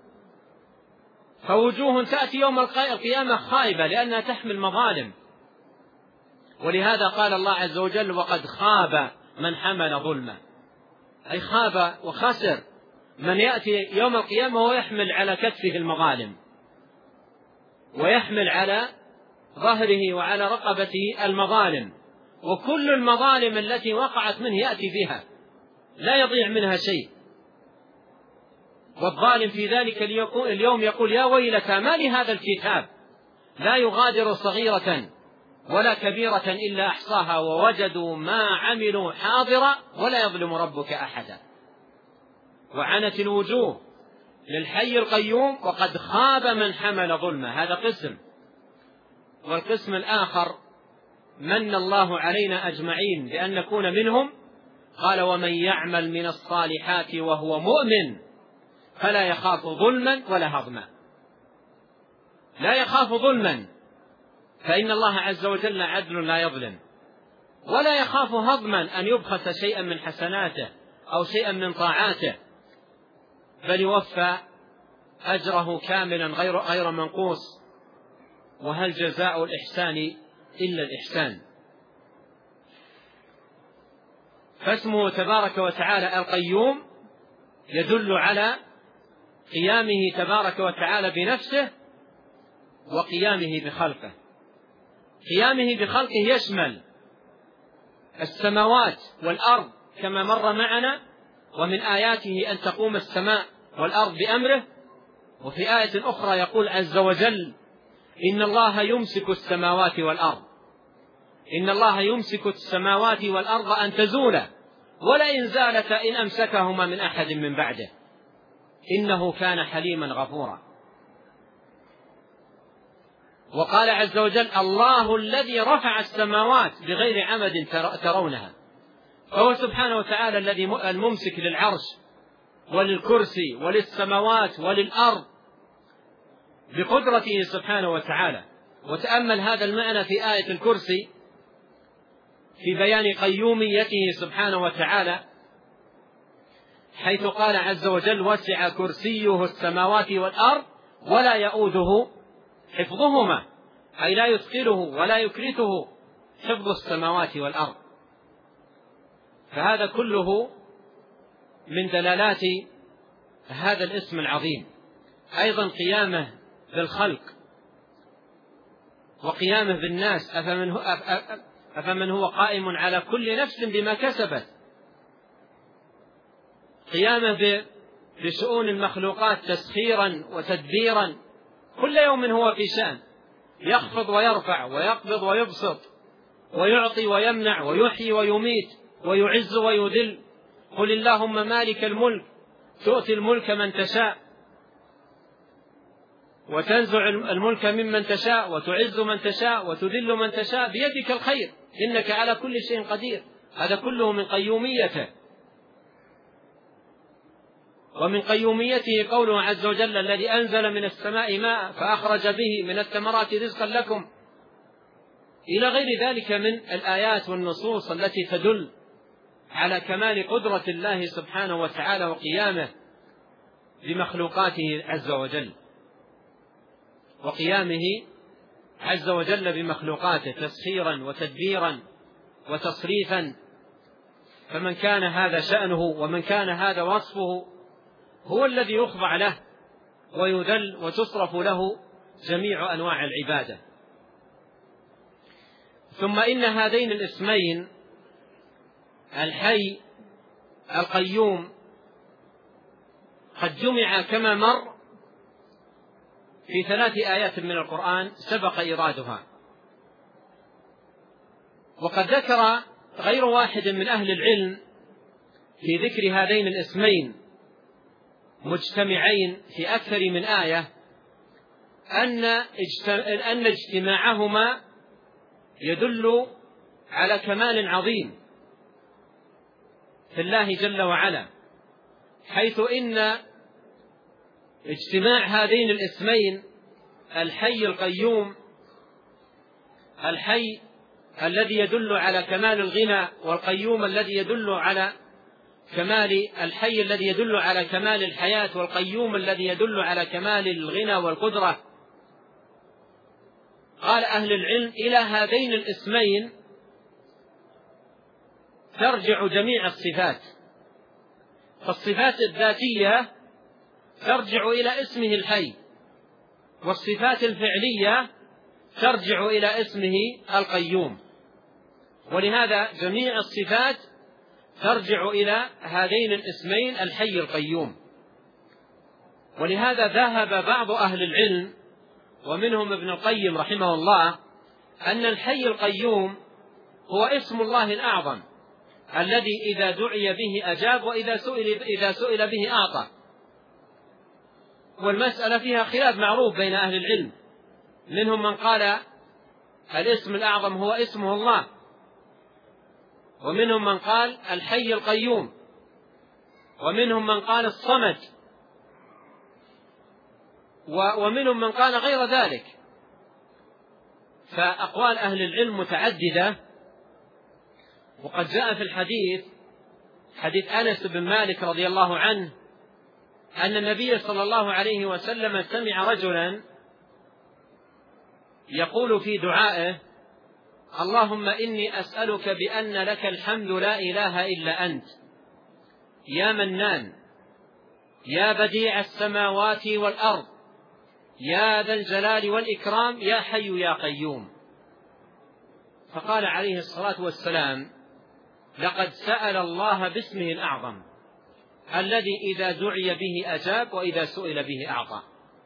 Speaker 1: فوجوه تأتي يوم القيامة خائبة لأنها تحمل مظالم، ولهذا قال الله عز وجل: وقد خاب من حمل ظلما، أي خاب وخسر من يأتي يوم القيامة ويحمل على كتفه المظالم، ويحمل على ظهره وعلى رقبته المظالم، وكل المظالم التي وقعت منه يأتي بها، لا يضيع منها شيء. والظالم في ذلك اليوم يقول: يا ويلتى ما لهذا الكتاب لا يغادر صغيرة ولا كبيرة إلا أحصاها ووجدوا ما عملوا حاضرا ولا يظلم ربك أحدا. وعنت الوجوه للحي القيوم وقد خاب من حمل ظلما. هذا قسم. والقسم الآخر: من الله علينا أجمعين بأن نكون منهم. قال: ومن يعمل من الصالحات وهو مؤمن فلا يخاف ظلما ولا هضما. لا يخاف ظلما، فإن الله عز وجل عدل لا يظلم، ولا يخاف هضما أن يبخس شيئا من حسناته أو شيئا من طاعاته، بل يوفى أجره كاملا غير منقوص. وهل جزاء الإحسان إلا الإحسان؟ فاسمه تبارك وتعالى القيوم يدل على قيامه تبارك وتعالى بنفسه وقيامه بخلقه. قيامه بخلقه يشمل السماوات والأرض كما مر معنا، ومن آياته أن تقوم السماء والأرض بأمره. وفي آية أخرى يقول عز وجل: إن الله يمسك السماوات والأرض، إن الله يمسك السماوات والأرض أن تزولا ولئن زالتا إن أمسكهما من أحد من بعده. إنه كان حليما غفورا. وقال عز وجل: الله الذي رفع السماوات بغير عمد ترونها. فهو سبحانه وتعالى الذي الممسك للعرش وللكرسي وللسماوات وللأرض بقدرته سبحانه وتعالى. وتأمل هذا المعنى في آية الكرسي في بيان قيوميته سبحانه وتعالى، حيث قال عز وجل: وسع كرسيه السماوات والأرض ولا يؤوده حفظهما، أي لا يثقله ولا يكرثه حفظ السماوات والأرض. فهذا كله من دلالات هذا الاسم العظيم. أيضا قيامه بالخلق وقيامه بالناس. أفمن هو قائم على كل نفس بما كسبت. قيامه بشؤون المخلوقات تسخيرا وتدبيرا، كل يوم هو في شأن، يخفض ويرفع ويقبض ويبسط ويعطي ويمنع ويحيي ويميت ويعز ويذل. قل اللهم مالك الملك تؤتي الملك من تشاء وتنزع الملك ممن تشاء وتعز من تشاء وتذل من تشاء، بيدك الخير إنك على كل شيء قدير. هذا كله من قيوميته. ومن قيوميته قوله عز وجل: الذي أنزل من السماء ماء فأخرج به من الثمرات رزقا لكم، إلى غير ذلك من الآيات والنصوص التي تدل على كمال قدرة الله سبحانه وتعالى وقيامه بمخلوقاته عز وجل، وقيامه عز وجل بمخلوقاته تسخيرا وتدبيرا وتصريفا. فمن كان هذا شأنه ومن كان هذا وصفه هو الذي يخضع له ويذل وتصرف له جميع أنواع العبادة. ثم إن هذين الاسمين الحي القيوم قد جمع كما مر في 3 آيات من القرآن سبق إيرادها. وقد ذكر غير واحد من أهل العلم في ذكر هذين الاسمين مجتمعين في أكثر من آية أن اجتماعهما يدل على كمال عظيم في الله جل وعلا، حيث إن اجتماع هذين الاسمين الحي القيوم، الحي الذي يدل على كمال الغنى، والقيوم الذي يدل على كمال الحي الذي يدل على كمال الحياة، والقيوم الذي يدل على كمال الغنى والقدرة. قال أهل العلم: إلى هذين الاسمين ترجع جميع الصفات. فالصفات الذاتية ترجع إلى اسمه الحي، والصفات الفعلية ترجع إلى اسمه القيوم. ولهذا جميع الصفات ترجع إلى هذين الاسمين الحي القيوم. ولهذا ذهب بعض أهل العلم ومنهم ابن القيم رحمه الله أن الحي القيوم هو اسم الله الأعظم الذي إذا دعي به أجاب، وإذا سئل به أعطى. والمسألة فيها خلاف معروف بين أهل العلم، منهم من قال الاسم الأعظم هو اسمه الله، ومنهم من قال الحي القيوم، ومنهم من قال الصمد، ومنهم من قال غير ذلك. فأقوال أهل العلم متعددة. وقد جاء في الحديث حديث أنس بن مالك رضي الله عنه أن النبي صلى الله عليه وسلم سمع رجلا يقول في دعائه: اللهم إني أسألك بأن لك الحمد لا إله إلا أنت، يا منان، يا بديع السماوات والأرض، يا ذا الجلال والإكرام، يا حي يا قيوم. فقال عليه الصلاة والسلام: لقد سأل الله باسمه الأعظم الذي إذا دعي به أجاب، وإذا سئل به أعطى.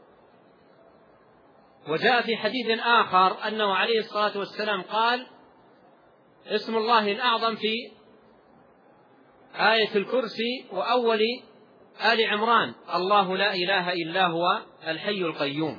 Speaker 1: وجاء في حديث آخر أنه عليه الصلاة والسلام قال: اسم الله الأعظم في آية الكرسي وأول آل عمران: الله لا إله إلا هو الحي القيوم.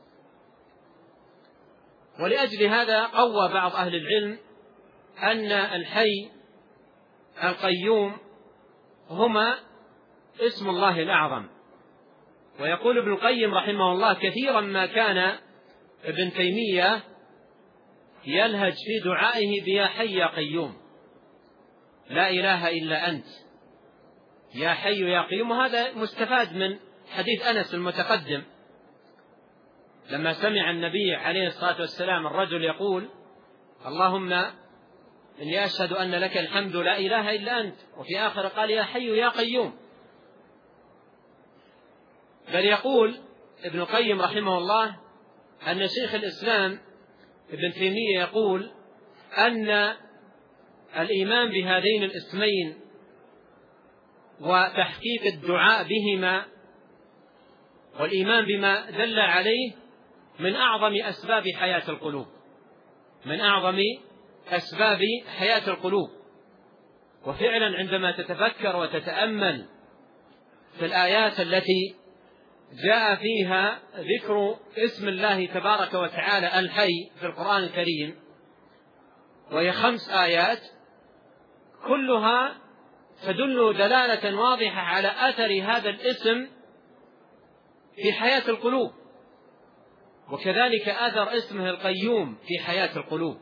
Speaker 1: ولأجل هذا قوى بعض أهل العلم أن الحي القيوم هما اسم الله الأعظم. ويقول ابن القيم رحمه الله: كثيرا ما كان ابن تيمية يلهج في دعائه بيا حي يا قيوم، لا إله إلا أنت يا حي يا قيوم. وهذا مستفاد من حديث أنس المتقدم لما سمع النبي عليه الصلاة والسلام الرجل يقول: اللهم إني أشهد أن لك الحمد لا إله إلا أنت، وفي آخر قال: يا حي يا قيوم. بل يقول ابن القيم رحمه الله أن شيخ الإسلام ابن تيمية يقول أن الإيمان بهذين الاسمين وتحقيق الدعاء بهما والإيمان بما دل عليه من أعظم أسباب حياة القلوب، من أعظم أسباب حياة القلوب. وفعلا عندما تتفكر وتتأمل في الآيات التي جاء فيها ذكر اسم الله تبارك وتعالى الحي في القرآن الكريم، وهي 5 آيات كلها تدل دلالة واضحة على أثر هذا الاسم في حياة القلوب، وكذلك أثر اسمه القيوم في حياة القلوب.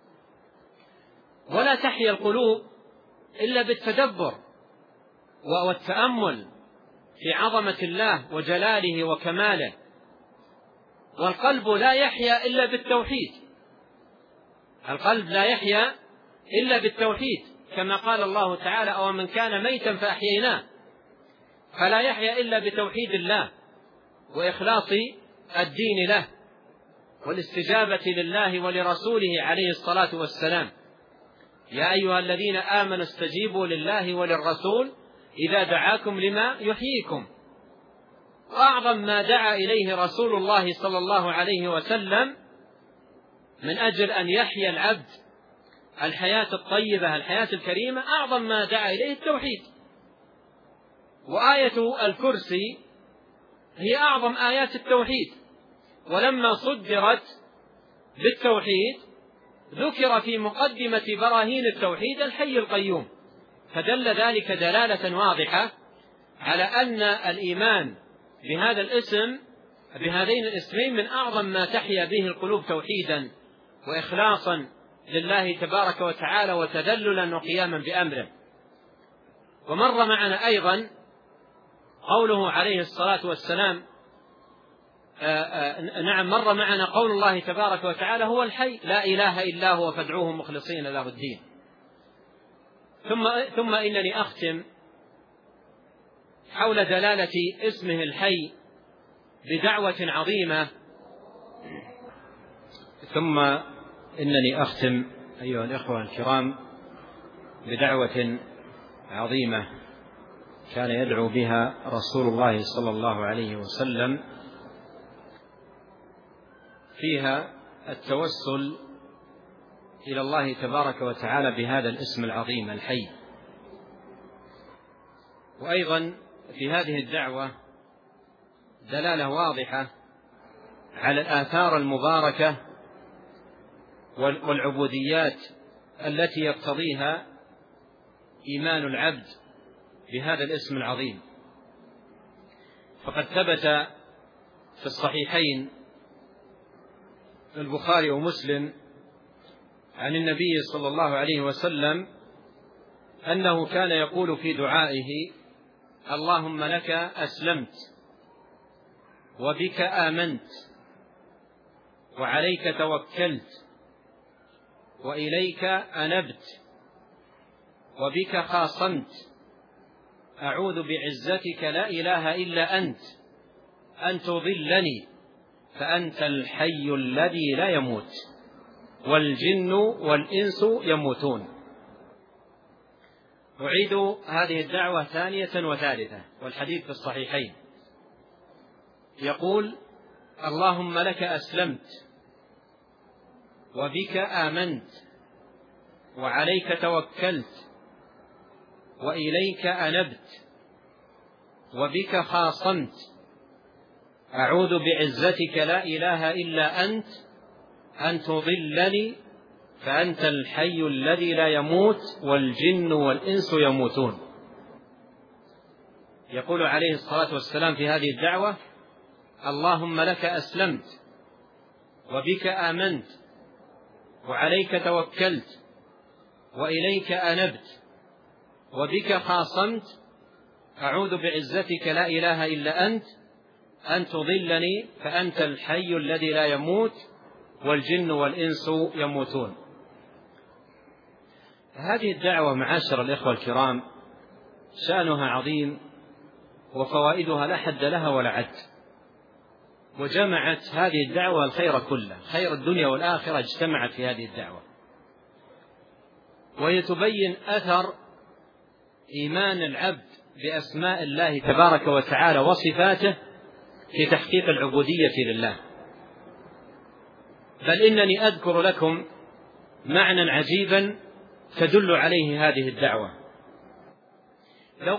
Speaker 1: ولا تحيا القلوب إلا بالتدبر والتأمل في عظمة الله وجلاله وكماله. والقلب لا يحيا إلا بالتوحيد، القلب لا يحيا إلا بالتوحيد، كما قال الله تعالى: أو من كان ميتا فأحييناه. فلا يحيا إلا بتوحيد الله وإخلاص الدين له والاستجابة لله ولرسوله عليه الصلاة والسلام. يا أيها الذين آمنوا استجيبوا لله وللرسول إذا دعاكم لما يحييكم. وأعظم ما دعا إليه رسول الله صلى الله عليه وسلم من أجل أن يحيا العبد الحياة الطيبة الحياة الكريمة، أعظم ما دعا إليه التوحيد. وآية الكرسي هي أعظم آيات التوحيد، ولما صدرت بالتوحيد ذكر في مقدمة براهين التوحيد الحي القيوم، فدل ذلك دلالة واضحة على أن الإيمان بهذا الاسم بهذين الاسمين من أعظم ما تحيا به القلوب توحيدا وإخلاصا لله تبارك وتعالى وتذللا وقياما بأمره. ومر معنا أيضا قوله عليه الصلاة والسلام مر معنا قول الله تبارك وتعالى: هو الحي لا إله إلا هو فادعوه مخلصين له الدين. ثم إنني أختم حول دلالة اسمه الحي بدعوة عظيمة. ثم إنني أختم أيها الإخوة الكرام بدعوة عظيمة كان يدعو بها رسول الله صلى الله عليه وسلم، فيها التوسل إلى الله تبارك وتعالى بهذا الاسم العظيم الحي. وأيضا في هذه الدعوة دلالة واضحة على الآثار المباركة والعبوديات التي يقتضيها إيمان العبد بهذا الاسم العظيم. فقد ثبت في الصحيحين البخاري ومسلم عن النبي صلى الله عليه وسلم أنه كان يقول في دعائه: اللهم لك أسلمت وبك آمنت وعليك توكلت وإليك أنبت وبك خاصمت، أعوذ بعزتك لا إله إلا أنت أن تضلني فأنت الحي الذي لا يموت والجن والإنس يموتون. أعيد هذه الدعوة ثانية وثالثة، والحديث في الصحيحين. يقول: اللهم لك أسلمت وبك آمنت وعليك توكلت وإليك أنبت وبك خاصمت، أعوذ بعزتك لا إله إلا أنت أن تضلني فأنت الحي الذي لا يموت والجن والإنس يموتون. يقول عليه الصلاة والسلام في هذه الدعوة: اللهم لك أسلمت وبك آمنت وعليك توكلت وإليك أنبت وبك خاصمت، أعوذ بعزتك لا إله إلا أنت أن تضلني فأنت الحي الذي لا يموت والجن والإنس يموتون. هذه الدعوة معاشر الإخوة الكرام شأنها عظيم وفوائدها لا حد لها ولا عد، وجمعت هذه الدعوة الخير كله، خير الدنيا والآخرة اجتمعت في هذه الدعوة، وهي تبين أثر إيمان العبد بأسماء الله تبارك وتعالى وصفاته في تحقيق العبودية لله. بل إنني أذكر لكم معنى عجيبا تدل عليه هذه الدعوة. لو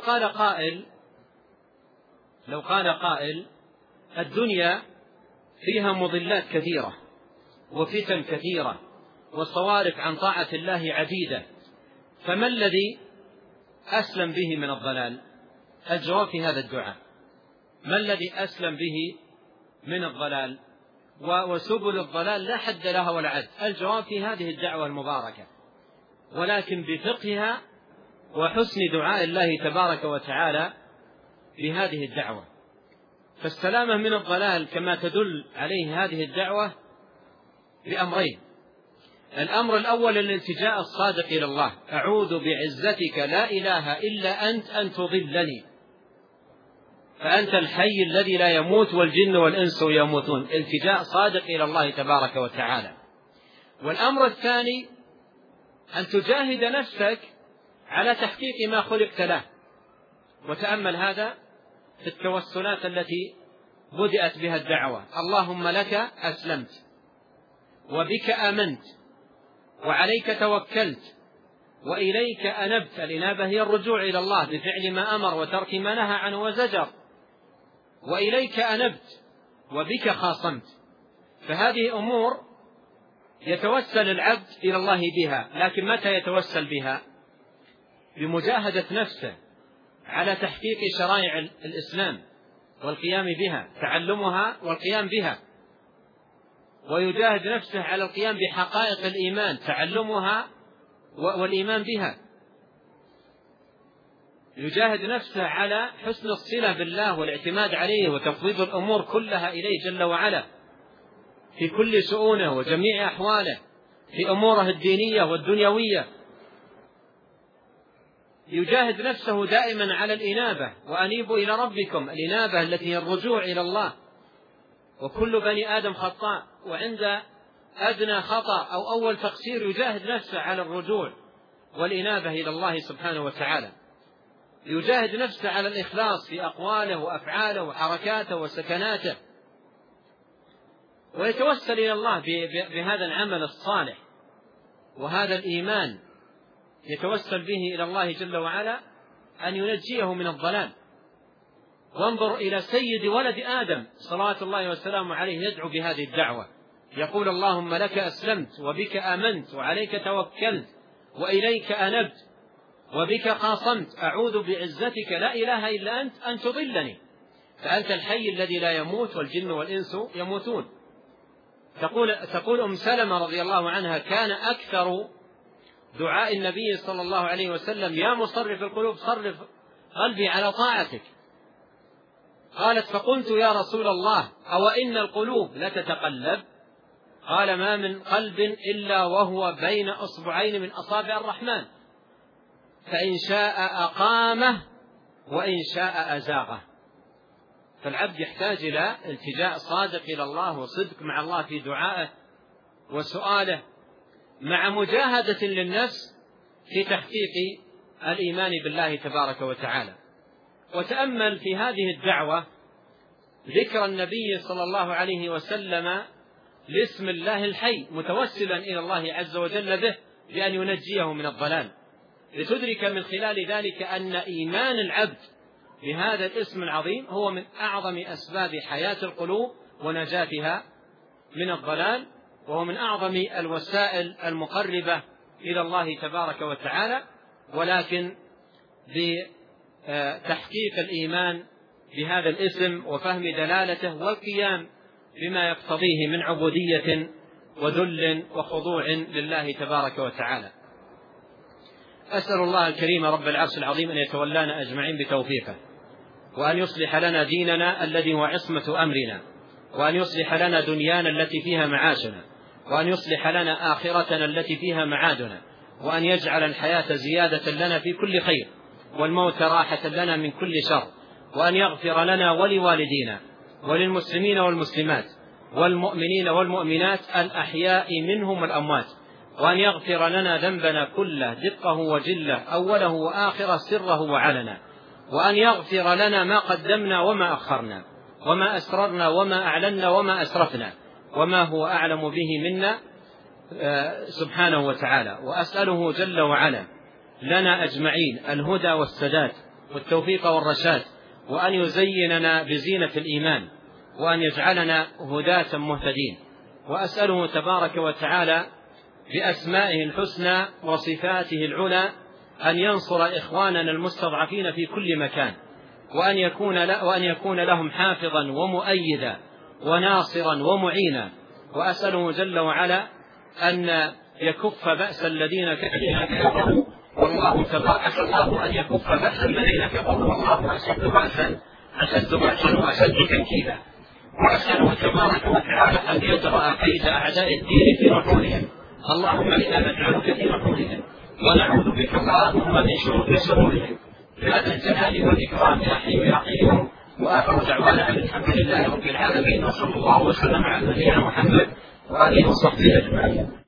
Speaker 1: قال قائل الدنيا فيها مضلات كثيرة وفتن كثيرة وصوارف عن طاعة الله عديدة، فما الذي أسلم به من الضلال؟ الجواب في هذا الدعاء: ما الذي أسلم به من الضلال؟ وسبل الضلال لا حد لها ولا عد. الجواب في هذه الدعوة المباركة، ولكن بفقهها وحسن دعاء الله تبارك وتعالى بهذه الدعوة. فالسلامة من الضلال كما تدل عليه هذه الدعوة بأمرين: الأمر الأول الالتجاء الصادق إلى الله: أعوذ بعزتك لا إله إلا أنت أن تضلني فأنت الحي الذي لا يموت والجن والإنس يموتون، التجاء صادق إلى الله تبارك وتعالى. والأمر الثاني أن تجاهد نفسك على تحقيق ما خلقت له. وتأمل هذا في التوسلات التي بدأت بها الدعوة: اللهم لك أسلمت وبك آمنت وعليك توكلت وإليك أنبت. الإنابة هي الرجوع إلى الله بفعل ما أمر وترك ما نهى عنه وزجر. وإليك أنبت وبك خاصمت. فهذه أمور يتوسل العبد إلى الله بها، لكن متى يتوسل بها؟ بمجاهدة نفسه على تحقيق شرائع الإسلام والقيام بها، تعلمها والقيام بها، ويجاهد نفسه على القيام بحقائق الإيمان، تعلمها والإيمان بها، يجاهد نفسه على حسن الصلة بالله والاعتماد عليه وتفويض الأمور كلها إليه جل وعلا في كل شؤونه وجميع أحواله، في أموره الدينية والدنيوية. يجاهد نفسه دائما على الإنابة: وأنيبوا إلى ربكم، الإنابة التي هي الرجوع إلى الله. وكل بني آدم خطاء، وعند أدنى خطأ أو أول تقصير يجاهد نفسه على الرجوع والإنابة إلى الله سبحانه وتعالى. يجاهد نفسه على الإخلاص في أقواله وأفعاله وحركاته وسكناته، ويتوسل إلى الله بهذا العمل الصالح وهذا الإيمان، يتوسل به إلى الله جل وعلا أن ينجيه من الضلال. وانظر إلى سيد ولد آدم صلوات الله وسلامه عليه يدعو بهذه الدعوة، يقول: اللهم لك أسلمت وبك آمنت وعليك توكلت وإليك أنبت وبك خاصمت، أعوذ بعزتك لا إله إلا أنت أن تضلني فأنت الحي الذي لا يموت والجن والإنس يموتون. تقول أم سلمة رضي الله عنها: كان أكثر دعاء النبي صلى الله عليه وسلم: يا مصرف القلوب صرف قلبي على طاعتك. قالت: فقلت يا رسول الله أو إن القلوب لتتقلب؟ قال: ما من قلب إلا وهو بين أصبعين من أصابع الرحمن، فإن شاء أقامه وإن شاء أزاغه. فالعبد يحتاج إلى التجاء صادق إلى الله وصدق مع الله في دعائه وسؤاله، مع مجاهدة للنفس في تحقيق الإيمان بالله تبارك وتعالى. وتأمل في هذه الدعوة ذكر النبي صلى الله عليه وسلم لاسم الله الحي، متوسلا إلى الله عز وجل به بأن ينجيه من الضلال، لتدرك من خلال ذلك أن إيمان العبد بهذا الاسم العظيم هو من أعظم أسباب حياة القلوب ونجاتها من الضلال، وهو من أعظم الوسائل المقربة إلى الله تبارك وتعالى. ولكن بتحقيق الإيمان بهذا الاسم وفهم دلالته والقيام بما يقتضيه من عبودية وذل وخضوع لله تبارك وتعالى. أسأل الله الكريم رب العرش العظيم أن يتولانا أجمعين بتوفيقه، وأن يصلح لنا ديننا الذي هو عصمة أمرنا، وأن يصلح لنا دنيانا التي فيها معاشنا، وأن يصلح لنا آخرتنا التي فيها معادنا، وأن يجعل الحياة زيادة لنا في كل خير، والموت راحة لنا من كل شر، وأن يغفر لنا ولوالدينا وللمسلمين والمسلمات والمؤمنين والمؤمنات الأحياء منهم والأموات، وأن يغفر لنا ذنبنا كله دقه وجله أوله وآخره سره وعلنا، وأن يغفر لنا ما قدمنا وما أخرنا وما أسررنا وما أعلنا وما أسرفنا وما هو أعلم به منا سبحانه وتعالى. وأسأله جل وعلا لنا أجمعين الهدى والسداد والتوفيق والرشاد، وأن يزيننا بزينة الإيمان، وأن يجعلنا هداة مهتدين. وأسأله تبارك وتعالى بأسمائه الحسنى وصفاته العلى أن ينصر إخواننا المستضعفين في كل مكان، وأن يكون لهم حافظا ومؤيدا وناصرا ومعينا. وأسأله جل وعلا أن يكف بأس الذين كفروا، والله تبارك الله أن يكف بأس الذين كفروا، والله أشد بأسا وأشد تنكيلا. وأسأله تبارك وتعالى أن يدرأ كيد أعداء الدين في نحورهم، اللهم إنا نجعلك في نحورهم ونعوذ بك اللهم من شرور شرورهم، بهذا الجلال والإكرام يا حي يا قيوم. وآخر دعوانا أن الحمد لله رب العالمين، وصلى الله وسلم على نبينا محمد وآله وصحبه أجمعين.